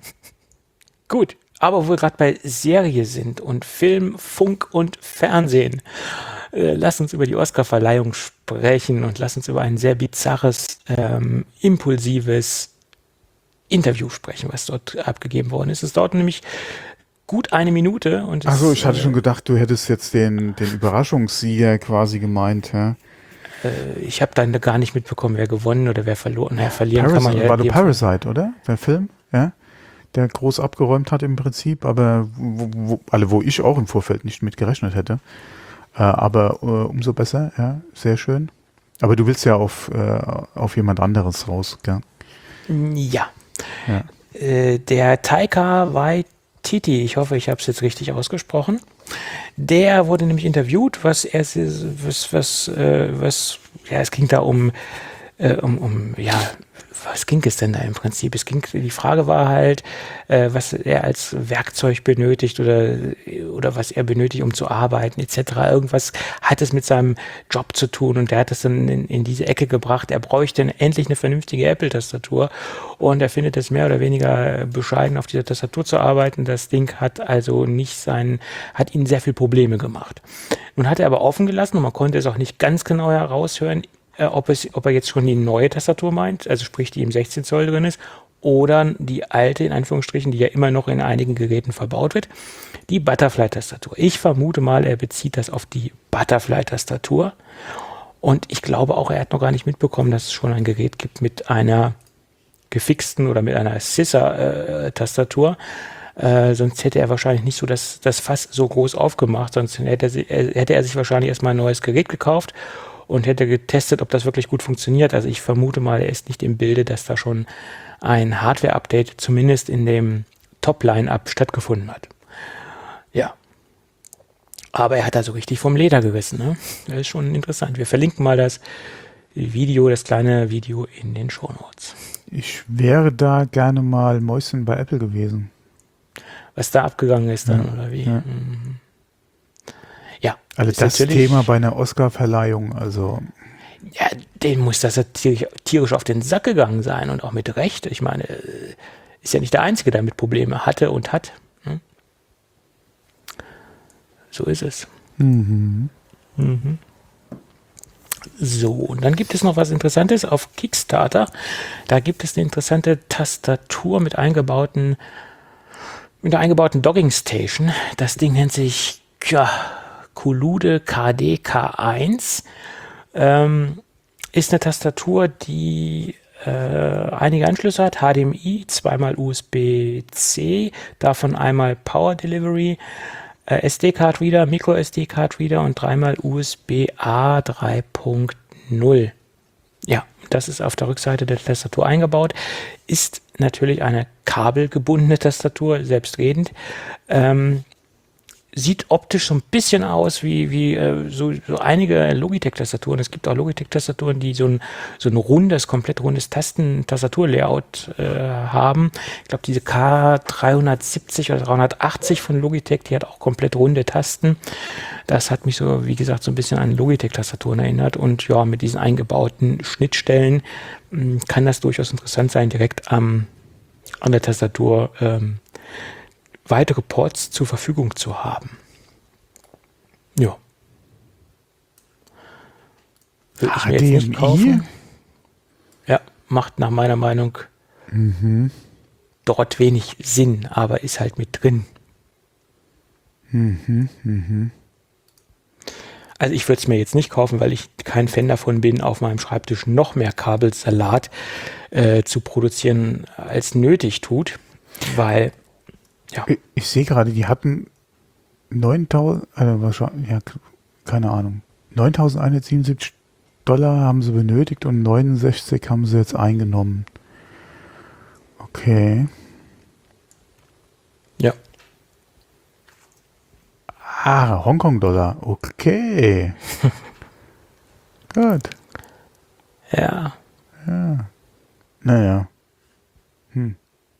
Gut, aber wo wir gerade bei Serie sind und Film, Funk und Fernsehen, äh, lass uns über die Oscarverleihung sprechen und lass uns über ein sehr bizarres, ähm, impulsives Interview sprechen, was dort abgegeben worden ist. Es dauert nämlich gut eine Minute. Und Achso, ich hatte äh, schon gedacht, du hättest jetzt den, den Überraschungssieger quasi gemeint, ja? Äh, ich habe dann gar nicht mitbekommen, wer gewonnen oder wer verloren. Naja, verlieren Parasite, kann man ja. War der Parasite, oder? Der Film, ja? Der groß abgeräumt hat im Prinzip, aber wo, wo, alle, wo ich auch im Vorfeld nicht mit gerechnet hätte. Äh, aber äh, umso besser, ja, sehr schön. Aber du willst ja auf, äh, auf jemand anderes raus, gell? Ja. ja. Äh, der Taika Waititi, ich hoffe, ich habe es jetzt richtig ausgesprochen, der wurde nämlich interviewt, was er, was, was, äh, was, ja, es ging da um, äh, um, um, ja, was ging es denn da im Prinzip? Es ging, die Frage war halt, äh, was er als Werkzeug benötigt oder, oder was er benötigt, um zu arbeiten, et cetera. Irgendwas hat es mit seinem Job zu tun und der hat es dann in, in diese Ecke gebracht. Er bräuchte endlich eine vernünftige Apple-Tastatur und er findet es mehr oder weniger bescheiden, auf dieser Tastatur zu arbeiten. Das Ding hat also nicht sein, hat ihnen sehr viel Probleme gemacht. Nun hat er aber offen gelassen und man konnte es auch nicht ganz genau heraushören, Ob, es, ob er jetzt schon die neue Tastatur meint, also sprich die im sechzehn Zoll drin ist, oder die alte, in Anführungsstrichen, die ja immer noch in einigen Geräten verbaut wird, die Butterfly-Tastatur. Ich vermute mal, er bezieht das auf die Butterfly-Tastatur und ich glaube auch, er hat noch gar nicht mitbekommen, dass es schon ein Gerät gibt mit einer gefixten oder mit einer Scissor-Tastatur. Äh, sonst hätte er wahrscheinlich nicht so das, das Fass so groß aufgemacht, sonst hätte er, hätte er sich wahrscheinlich erstmal ein neues Gerät gekauft und hätte getestet, ob das wirklich gut funktioniert. Also ich vermute mal, er ist nicht im Bilde, dass da schon ein Hardware-Update zumindest in dem Top-Line-Up stattgefunden hat. Ja. Aber er hat da so richtig vom Leder gerissen. Ne? Das ist schon interessant. Wir verlinken mal das Video, das kleine Video in den Shownotes. Ich wäre da gerne mal Mäuschen bei Apple gewesen. Was da abgegangen ist dann, ja, oder wie? Ja. Mhm. Ja, also das Thema bei einer Oscar-Verleihung, also ja, den muss das ja tierisch, tierisch auf den Sack gegangen sein und auch mit Recht. Ich meine, ist ja nicht der Einzige, der damit Probleme hatte und hat. Hm? So ist es. Mhm. Mhm. So, und dann gibt es noch was Interessantes auf Kickstarter. Da gibt es eine interessante Tastatur mit eingebauten, mit einer eingebauten Docking Station. Das Ding nennt sich, ja, Colude K D K eins. Ähm, ist eine Tastatur, die äh, einige Anschlüsse hat. H D M I, zweimal U S B C, davon einmal Power Delivery, äh, S D-Card Reader, Micro S D-Card Reader und dreimal U S B A drei Punkt null. Ja, das ist auf der Rückseite der Tastatur eingebaut. Ist natürlich eine kabelgebundene Tastatur, selbstredend. Ähm, sieht optisch so ein bisschen aus wie, wie äh, so, so einige Logitech-Tastaturen. Es gibt auch Logitech-Tastaturen, die so ein, so ein rundes, komplett rundes Tasten-Tastatur-Layout äh, haben. Ich glaube, diese K dreihundertsiebzig oder dreihundertachtzig von Logitech, die hat auch komplett runde Tasten. Das hat mich so, wie gesagt, so ein bisschen an Logitech-Tastaturen erinnert. Und ja, mit diesen eingebauten Schnittstellen mh, kann das durchaus interessant sein, direkt am, an der Tastatur ähm, weitere Ports zur Verfügung zu haben. Ja. Würde ich mir jetzt nicht kaufen. Ja, macht nach meiner Meinung Mhm. dort wenig Sinn, aber ist halt mit drin. Mhm. Mhm. Also ich würde es mir jetzt nicht kaufen, weil ich kein Fan davon bin, auf meinem Schreibtisch noch mehr Kabelsalat äh, zu produzieren, als nötig tut, weil ja. Ich, ich sehe gerade, die hatten neuntausend, äh, wahrscheinlich, ja, keine Ahnung, neuntausendeinhundertsiebenundsiebzig Dollar haben sie benötigt und neunundsechzig haben sie jetzt eingenommen. Okay. Ja. Ah, Hongkong-Dollar. Okay. Gut. Ja. Ja. Naja. Hm.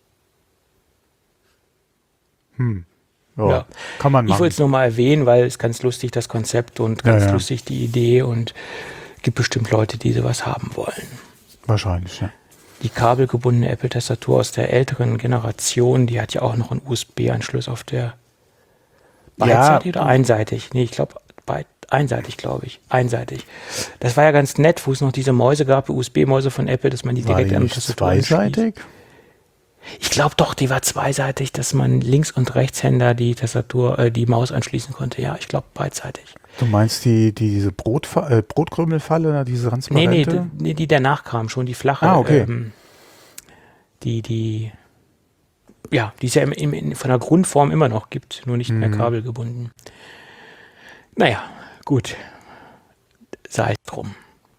Hm. Ja, Ja. kann man Ich machen. wollte es nur mal erwähnen, weil es ganz lustig, das Konzept und ganz Ja, ja. lustig die Idee und gibt bestimmt Leute, die sowas haben wollen. Wahrscheinlich, ja. Die kabelgebundene Apple-Tastatur aus der älteren Generation, die hat ja auch noch einen U S B-Anschluss auf der beidseitig Ja. oder einseitig? Nee, ich glaube beid, einseitig, glaube ich. Einseitig. Das war ja ganz nett, wo es noch diese Mäuse gab, U S B-Mäuse von Apple, dass man die War direkt die an die nicht Tastatur anschließt. zweiseitig? Ich glaube doch, die war zweiseitig, dass man Links- und Rechtshänder die Tastatur, äh, die Maus anschließen konnte. Ja, ich glaube beidseitig. Du meinst die, die diese Brotfa äh, Brotkrümelfalle, oder diese Nee, nee, transparente? die, nee, die danach kam, schon die flache. Ah, okay. Ähm, die, die, ja, die es ja im, im, in, von der Grundform immer noch gibt, nur nicht mehr Mhm. kabelgebunden. Naja, gut. Sei es drum.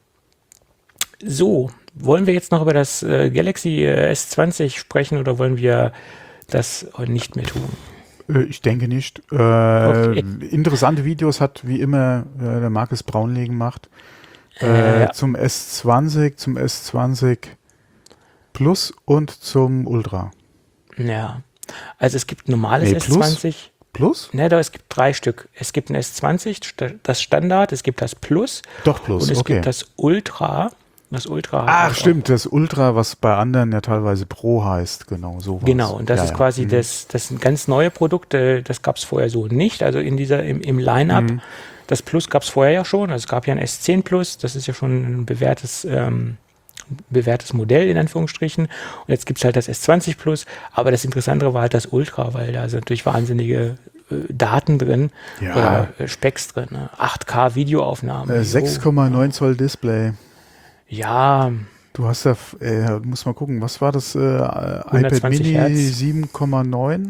So, wollen wir jetzt noch über das äh, Galaxy äh, S zwanzig sprechen oder wollen wir das nicht mehr tun? Äh, Ich denke nicht. Äh, Okay. Interessante Videos hat wie immer äh, der Markus Braunle gemacht. Äh, Äh, ja. Zum S zwanzig, zum S zwanzig Plus und zum Ultra. Ja, also es gibt ein normales Nee, S Plus? zwanzig. Plus? Ne, da es gibt drei Stück. Es gibt ein S zwanzig, sta- das Standard, es gibt das Plus Doch, Plus, und es okay. gibt das Ultra. Das Ultra hat Ach, halt stimmt, das Ultra, was bei anderen ja teilweise Pro heißt, genau, so auch, genau, und das ja, ist ja. quasi Mhm. das, das sind ganz neue Produkte, das gab es vorher so nicht, also in dieser, im, im Line-Up. Mhm. Das Plus gab es vorher ja schon, also es gab ja ein S zehn Plus, das ist ja schon ein bewährtes, ähm, bewährtes Modell in Anführungsstrichen. Und jetzt gibt es halt das S zwanzig Plus, aber das Interessantere war halt das Ultra, weil da sind natürlich wahnsinnige äh, Daten drin Ja. oder äh, Specks drin, ne? acht K Videoaufnahmen. Äh, sechs Komma neun Zoll Display. Ja, Du hast ja, f- äh, muss mal gucken, was war das? Äh, iPad hundertzwanzig Mini Hertz. sieben Komma neun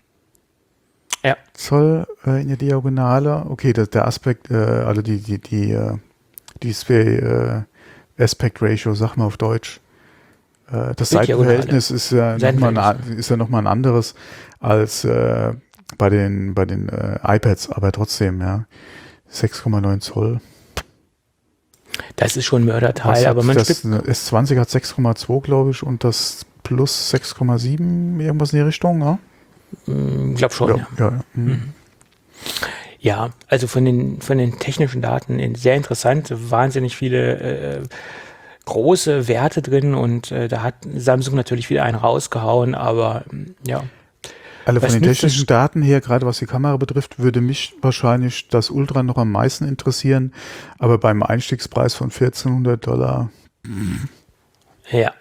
Ja. Zoll äh, in der Diagonale. Okay, das, der Aspekt, äh, also die, die, die, äh, Display äh, Aspect Ratio, sag mal auf Deutsch. Äh, das Bilddiagonale. Seitenverhältnis ist ja nochmal ein, ist ja noch mal ein anderes als äh, bei den, bei den äh, iPads, aber trotzdem, ja. sechs Komma neun Zoll. Das ist schon ein Mörderteil, Was hat aber man das spitzt, S zwanzig hat sechs Komma zwei, glaube ich, und das Plus sechs Komma sieben, irgendwas in die Richtung, ja? ich glaube schon, ja. ja, ja, ja. Mhm. Ja, also von den, von den technischen Daten in- sehr interessant, wahnsinnig viele äh, große Werte drin und äh, da hat Samsung natürlich wieder einen rausgehauen, aber mm, ja. Alle von Was den nützt technischen es- Daten her, gerade was die Kamera betrifft, würde mich wahrscheinlich das Ultra noch am meisten interessieren, aber beim Einstiegspreis von vierzehnhundert Dollar, Ja.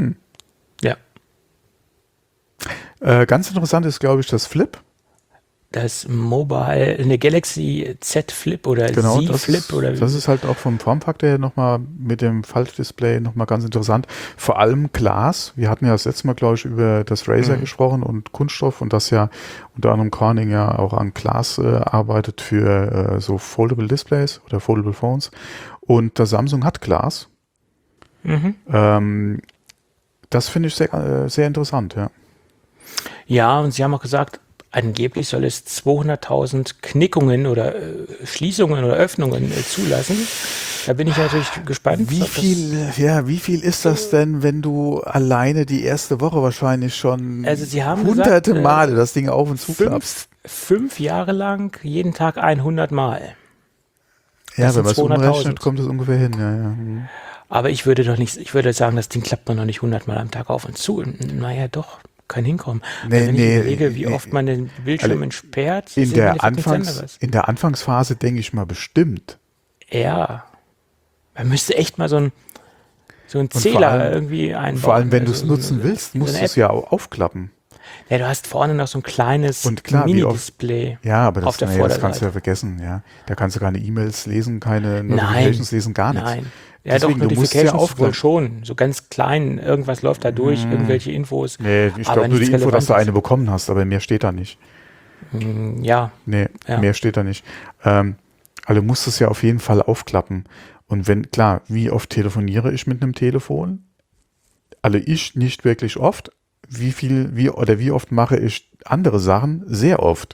Ja. äh, ganz interessant ist, glaube ich, das Flip. das Mobile, eine Galaxy Z Flip oder Genau, Z das Flip ist, oder das ist halt auch vom Formfaktor her nochmal mit dem Faltdisplay nochmal ganz interessant. Vor allem Glas. Wir hatten ja das letzte Mal, glaube ich, über das Razer Mhm. gesprochen und Kunststoff und das ja unter anderem Corning ja auch an Glas äh, arbeitet für äh, so Foldable Displays oder Foldable Phones. Und das Samsung hat Glas. Mhm. Ähm, das finde ich sehr, äh, sehr interessant, ja. Ja, und sie haben auch gesagt, angeblich soll es zweihunderttausend Knickungen oder äh, Schließungen oder Öffnungen äh, zulassen. Da bin ich natürlich gespannt. Wie ob das- viel, ja, wie viel ist das denn, wenn du alleine die erste Woche wahrscheinlich schon Also sie haben hunderte gesagt, äh, Male das Ding auf und zuklappst? fünf, fünf Jahre lang, jeden Tag hundert Mal. Ja, das wenn sind man es zweihunderttausend. umrechnet, kommt es ungefähr hin. Ja, ja. Hm. Aber ich würde doch nicht, ich würde sagen, das Ding klappt man noch nicht hundert Mal am Tag auf und zu. Naja, doch, kann hinkommen. Nee, Also wenn nee, ich überlege, wie nee. oft man den Bildschirm Also entsperrt, In, ist der im Endeffekt nichts Anfangs, anderes. in der Anfangsphase denke ich mal bestimmt. Ja. Man müsste echt mal so ein so einen vor Zähler allem- irgendwie einbauen. Vor allem, wenn du es Also so nutzen eine- willst, so musst eine du es App. ja auch aufklappen. Ja, du hast vorne noch so ein kleines Und klar, wie oft- Mini-Display. Ja, aber Auf das, der naja, das kannst du ja Vorderseite. vergessen. Ja, da kannst du keine E-Mails lesen, keine Nein, Notifications lesen, gar nichts. nein. Ja, doch, Deswegen, du musst ja Notifications wohl aufklappen. schon. So ganz klein, irgendwas läuft da durch, irgendwelche Infos. Nee, ich aber glaube nur die nichts Info, dass du Relevantes. eine bekommen hast, aber mehr steht da nicht. Mm, Ja, Nee, Ja. mehr steht da nicht. Ähm, also du musst es ja auf jeden Fall aufklappen. Und wenn, klar, wie oft telefoniere ich mit einem Telefon? Also ich nicht wirklich oft. Wie viel, wie oder wie oft mache ich andere Sachen? Sehr oft.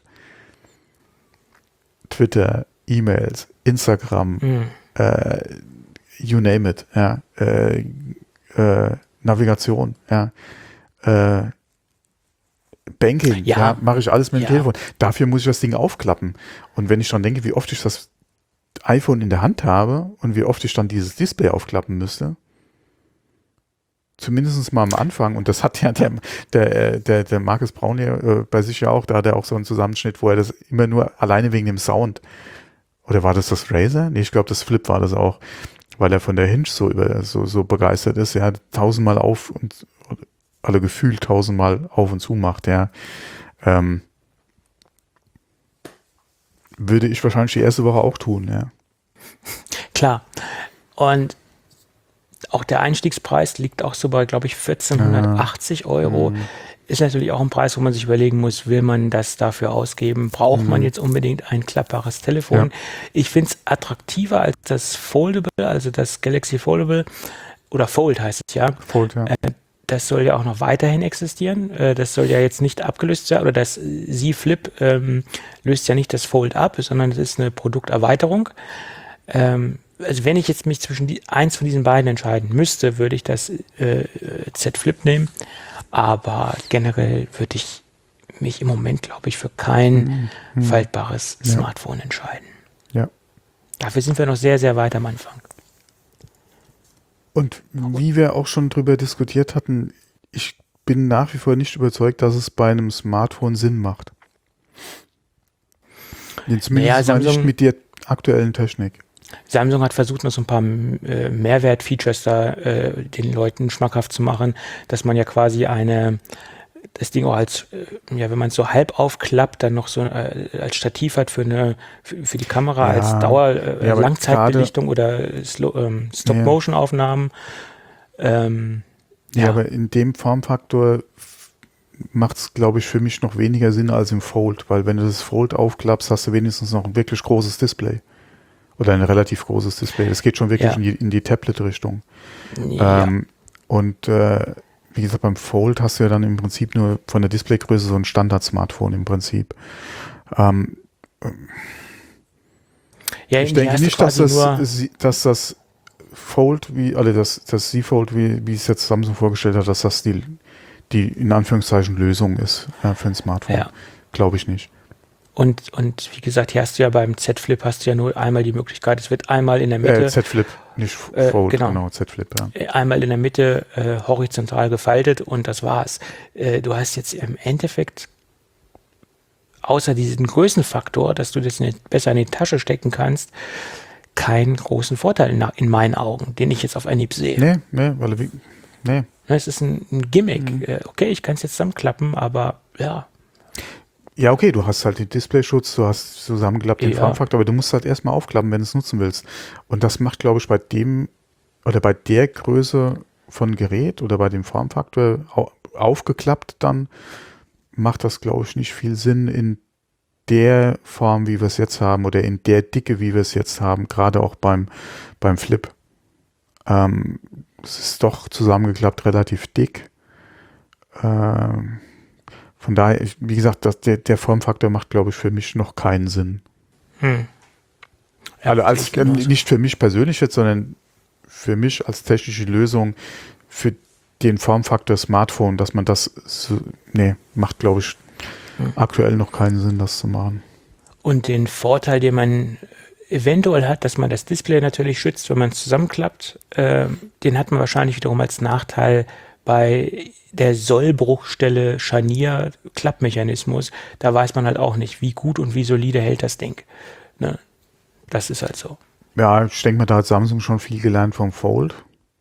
Twitter, E-Mails, Instagram, mm, äh, you name it, ja, äh, äh, Navigation, ja, äh, Banking, ja, Ja. mache ich alles mit dem Ja. Telefon. Dafür muss ich das Ding aufklappen. Und wenn ich dann denke, wie oft ich das iPhone in der Hand habe und wie oft ich dann dieses Display aufklappen müsste, zumindest mal am Anfang, und das hat ja der, der, der, der Markus Braun ja äh, bei sich ja auch, da hat er auch so einen Zusammenschnitt, wo er das immer nur alleine wegen dem Sound, oder war das das Razer? Nee, ich glaube, das Flip war das auch, weil er von der Hinge so, über, so, so begeistert ist, ja, tausendmal auf und, alle gefühlt tausendmal auf und zu macht, ja. Ähm, würde ich wahrscheinlich die erste Woche auch tun, ja. klar. Und auch der Einstiegspreis liegt auch so bei, glaube ich, vierzehnhundertachtzig Euro. Mhm. Ist natürlich auch ein Preis, wo man sich überlegen muss, will man das dafür ausgeben? Braucht man jetzt unbedingt ein klappbares Telefon? Ja. Ich finde es attraktiver als das Foldable, also das Galaxy Foldable oder Fold heißt es ja. Fold, ja. Das soll ja auch noch weiterhin existieren. Äh, Das soll ja jetzt nicht abgelöst sein, oder das Z Flip ähm, löst ja nicht das Fold ab, sondern es ist eine Produkterweiterung. Ähm, also wenn ich jetzt mich zwischen die, eins von diesen beiden entscheiden müsste, würde ich das äh, Z Flip nehmen. Aber generell würde ich mich im Moment, glaube ich, für kein faltbares Ja. Smartphone entscheiden. Ja. Dafür sind wir noch sehr, sehr weit am Anfang. Und wie wir auch schon drüber diskutiert hatten, ich bin nach wie vor nicht überzeugt, dass es bei einem Smartphone Sinn macht. Zumindest Naja, mal nicht Samsung- mit der aktuellen Technik. Samsung hat versucht, noch so ein paar äh, Mehrwert-Features da äh, den Leuten schmackhaft zu machen, dass man ja quasi eine, das Ding auch als, äh, ja, wenn man es so halb aufklappt, dann noch so äh, als Stativ hat für eine, für, für die Kamera, Ja. als Dauer, äh, Ja, aber Langzeitbelichtung oder Slow, ähm, Stop-Motion-Aufnahmen. Ähm, Ja, ja, aber in dem Formfaktor macht es, glaube ich, für mich noch weniger Sinn als im Fold, weil wenn du das Fold aufklappst, hast du wenigstens noch ein wirklich großes Display. Oder ein relativ großes Display. Das geht schon wirklich Ja. in die, in die Tablet-Richtung. ja. Ähm, und äh, wie gesagt, beim Fold hast du ja dann im Prinzip nur von der Displaygröße so ein Standard-Smartphone im Prinzip. Ähm, ja, ich die denke hast du nicht, dass quasi das, nur- sie- dass das Fold, wie, also das, das Z-Fold, wie, wie es jetzt Samsung vorgestellt hat, dass das die, die in Anführungszeichen Lösung ist ja, für ein Smartphone. Ja. Glaube ich nicht. Und, und wie gesagt, hier hast du ja beim Z Flip hast du ja nur einmal die Möglichkeit, es wird einmal in der Mitte Äh, Z-Flip, nicht Äh, Fold, genau. genau, Z-Flip, ja. einmal in der Mitte äh, horizontal gefaltet und das war's. Äh, du hast jetzt im Endeffekt außer diesen Größenfaktor, dass du das in, besser in die Tasche stecken kannst, keinen großen Vorteil in, in meinen Augen, den ich jetzt auf Anhieb sehe. Nee, nee, weil, wie- nee. Es ist ein, ein Gimmick. Mhm. Äh, okay, ich kann es jetzt zusammenklappen, aber ja, Ja, okay, du hast halt den Displayschutz, du hast zusammengeklappt den Ja. Formfaktor, aber du musst halt erstmal aufklappen, wenn du es nutzen willst. Und das macht, glaube ich, bei dem oder bei der Größe von Gerät oder bei dem Formfaktor au aufgeklappt, dann macht das, glaube ich, nicht viel Sinn in der Form, wie wir es jetzt haben oder in der Dicke, wie wir es jetzt haben, gerade auch beim, beim Flip. Ähm, es ist doch zusammengeklappt relativ dick. Ähm, von daher, ich, wie gesagt, das, der, der Formfaktor macht, glaube ich, für mich noch keinen Sinn. Hm. Ja, Also als, sehe ich genauso. nicht für mich persönlich jetzt, sondern für mich als technische Lösung für den Formfaktor Smartphone, dass man das, so, nee, macht, glaube ich, Hm. aktuell noch keinen Sinn, das zu machen. Und den Vorteil, den man eventuell hat, dass man das Display natürlich schützt, wenn man es zusammenklappt, äh, den hat man wahrscheinlich wiederum als Nachteil bei der Sollbruchstelle Scharnier-Klappmechanismus. Da weiß man halt auch nicht, wie gut und wie solide hält das Ding. Ne? Das ist halt so. Ja, ich denke mal, da hat Samsung schon viel gelernt vom Fold.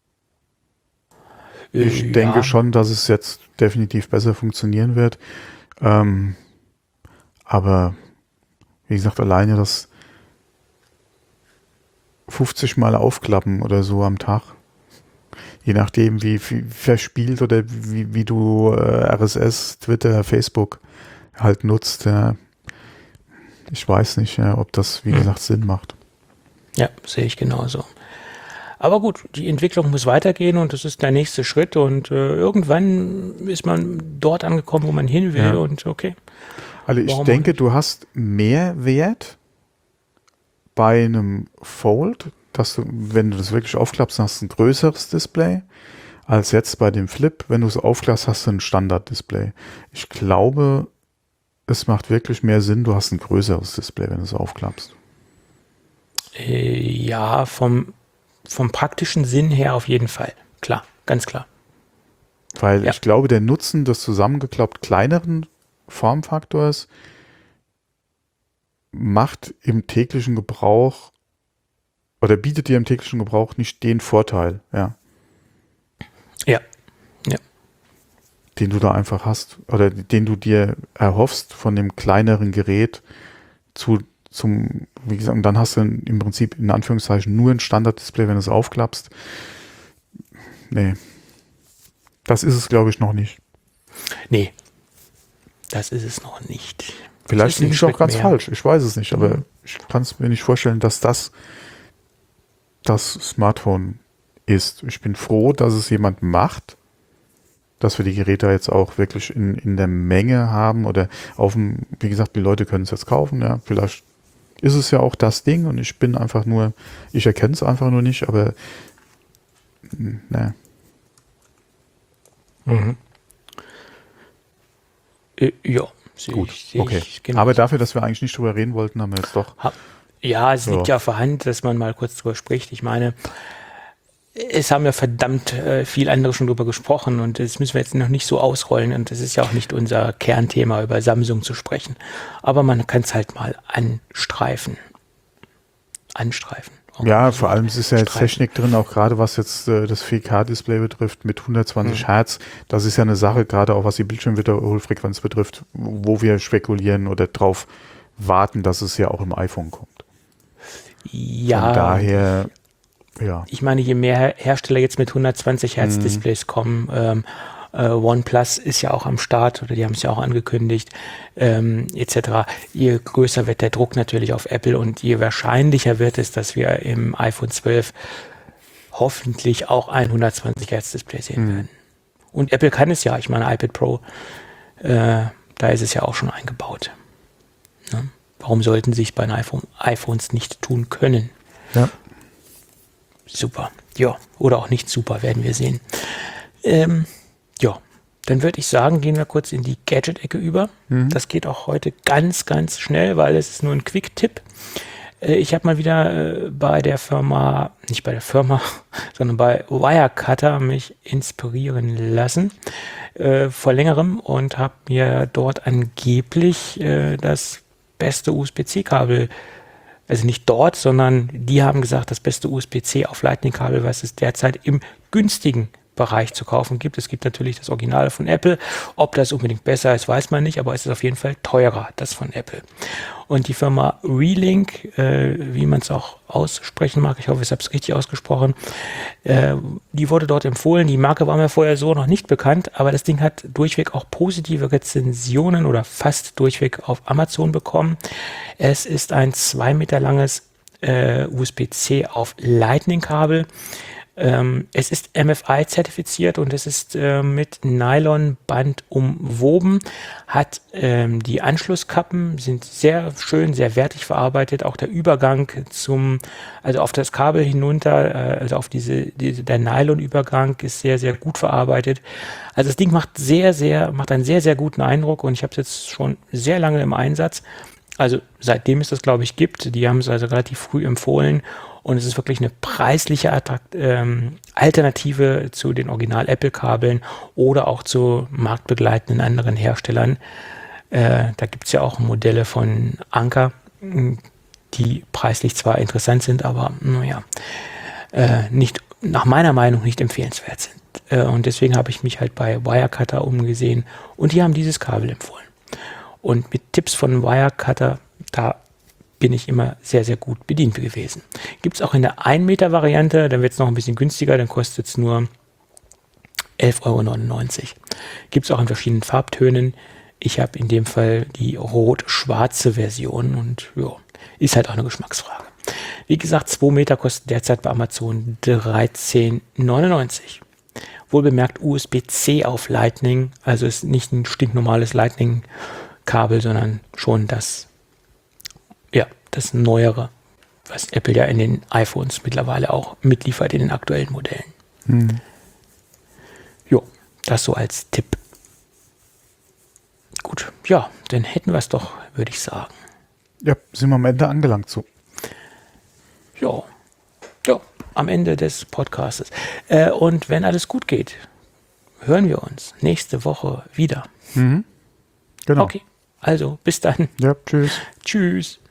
Ich Äh, denke ja. schon, dass es jetzt definitiv besser funktionieren wird. Ähm, aber wie gesagt, alleine das fünfzig Mal aufklappen oder so am Tag, je nachdem, wie, wie verspielt oder wie, wie du äh, R S S, Twitter, Facebook halt nutzt. Ja. Ich weiß nicht, ja, ob das, wie Hm. gesagt, Sinn macht. Ja, sehe ich genauso. Aber gut, die Entwicklung muss weitergehen und das ist der nächste Schritt und äh, irgendwann ist man dort angekommen, wo man hin will Ja. und okay. Also ich Warum auch denke, nicht? du hast mehr Wert bei einem Fold, dass du, wenn du das wirklich aufklappst, hast du ein größeres Display, als jetzt bei dem Flip. Wenn du es aufklappst, hast du ein Standard-Display. Ich glaube, es macht wirklich mehr Sinn, du hast ein größeres Display, wenn du es aufklappst. Äh, ja, vom, vom praktischen Sinn her auf jeden Fall. Klar, ganz klar. Weil Ja. ich glaube, der Nutzen des zusammengeklappt kleineren Formfaktors macht im täglichen Gebrauch oder bietet dir im täglichen Gebrauch nicht den Vorteil, ja, Ja, ja. den du da einfach hast oder den du dir erhoffst von dem kleineren Gerät zu zum, wie gesagt, und dann hast du im Prinzip in Anführungszeichen nur ein Standarddisplay, wenn du es aufklappst. Nee. Das ist es, glaube ich, noch nicht. Nee, das ist es noch nicht. Vielleicht Das liege ist ich auch ein ganz Schritt mehr. falsch, ich weiß es nicht, aber Mhm. ich kann es mir nicht vorstellen, dass das das Smartphone ist. Ich bin froh, dass es jemand macht, dass wir die Geräte jetzt auch wirklich in, in der Menge haben oder auf dem, wie gesagt, die Leute können es jetzt kaufen, ja, vielleicht ist es ja auch das Ding und ich bin einfach nur, ich erkenne es einfach nur nicht, aber ne. Mhm. Äh, ja, sehe Gut, ich, sehe okay. ich genau. Aber dafür, dass wir eigentlich nicht drüber reden wollten, haben wir jetzt doch. Ha- Ja, es liegt Ja. ja auf der Hand, dass man mal kurz drüber spricht. Ich meine, es haben ja verdammt äh, viel andere schon drüber gesprochen und das müssen wir jetzt noch nicht so ausrollen und das ist ja auch nicht unser Kernthema, über Samsung zu sprechen. Aber man kann es halt mal anstreifen. Anstreifen. Warum Ja, so vor allem ist ja jetzt streifen? Technik drin, auch gerade was jetzt äh, das vier K-Display betrifft mit hundertzwanzig Hm. Hertz. Das ist ja eine Sache, gerade auch was die Bildschirmwiederholfrequenz betrifft, wo wir spekulieren oder drauf warten, dass es ja auch im iPhone kommt. Ja, Von daher, ja. ich meine, je mehr Her- Hersteller jetzt mit hundertzwanzig Hertz Mhm. Displays kommen, ähm, äh, OnePlus ist ja auch am Start oder die haben es ja auch angekündigt, ähm, et cetera. Je größer wird der Druck natürlich auf Apple und je wahrscheinlicher wird es, dass wir im iPhone zwölf hoffentlich auch ein hundertzwanzig Hertz Display sehen Mhm. werden. Und Apple kann es ja, ich meine iPad Pro, äh, da ist es ja auch schon eingebaut. Ne? Warum sollten sie es bei den iPhone, iPhones nicht tun können? Ja. Super. Ja, oder auch nicht super, werden wir sehen. Ähm, ja, dann würde ich sagen, gehen wir kurz in die Gadget-Ecke über. Mhm. Das geht auch heute ganz, ganz schnell, weil es ist nur ein Quick-Tipp. Äh, ich habe mal wieder äh, bei der Firma, nicht bei der Firma, sondern bei Wirecutter mich inspirieren lassen äh, vor längerem und habe mir dort angeblich äh, das beste U S B C-Kabel, also nicht dort, sondern die haben gesagt, das beste U S B C auf Lightning-Kabel, was es derzeit im günstigen Bereich zu kaufen gibt. Es gibt natürlich das Original von Apple. Ob das unbedingt besser ist, weiß man nicht, aber es ist auf jeden Fall teurer, das von Apple. Und die Firma Relink, äh, wie man es auch aussprechen mag, ich hoffe, ich habe es richtig ausgesprochen, äh, die wurde dort empfohlen. Die Marke war mir vorher so noch nicht bekannt, aber das Ding hat durchweg auch positive Rezensionen oder fast durchweg auf Amazon bekommen. Es ist ein zwei Meter langes äh, U S B C auf Lightning-Kabel. Ähm, es ist M F I zertifiziert und es ist äh, mit Nylonband umwoben, hat ähm, die Anschlusskappen, sind sehr schön, sehr wertig verarbeitet, auch der Übergang zum, also auf das Kabel hinunter, äh, also auf diese, diese der Nylonübergang ist sehr, sehr gut verarbeitet. Also das Ding macht sehr, sehr, macht einen sehr, sehr guten Eindruck und ich habe es jetzt schon sehr lange im Einsatz. Also seitdem es das, glaube ich, gibt, die haben es also relativ früh empfohlen. Und es ist wirklich eine preisliche Attrakt ähm, Alternative zu den Original-Apple-Kabeln oder auch zu marktbegleitenden anderen Herstellern. Äh, da gibt es ja auch Modelle von Anker, die preislich zwar interessant sind, aber naja, äh, nicht, nach meiner Meinung nicht empfehlenswert sind. Äh, und deswegen habe ich mich halt bei Wirecutter umgesehen und die haben dieses Kabel empfohlen. Und mit Tipps von Wirecutter, da bin ich immer sehr, sehr gut bedient gewesen. Gibt es auch in der ein Meter Variante, dann wird es noch ein bisschen günstiger, dann kostet es nur elf Euro neunundneunzig. Gibt es auch in verschiedenen Farbtönen. Ich habe in dem Fall die rot-schwarze Version und ja, ist halt auch eine Geschmacksfrage. Wie gesagt, zwei Meter kosten derzeit bei Amazon dreizehn neunundneunzig. Wohlbemerkt U S B C auf Lightning, also ist nicht ein stinknormales Lightning-Kabel, sondern schon das Ja, das Neuere, was Apple ja in den iPhones mittlerweile auch mitliefert in den aktuellen Modellen. Hm. Jo, das so als Tipp. Gut, ja, dann hätten wir es doch, würde ich sagen. Ja, sind wir am Ende angelangt so. Ja, ja, am Ende des Podcastes. Äh, und wenn alles gut geht, hören wir uns nächste Woche wieder. Mhm. Genau. Okay, also bis dann. Ja, tschüss. Tschüss.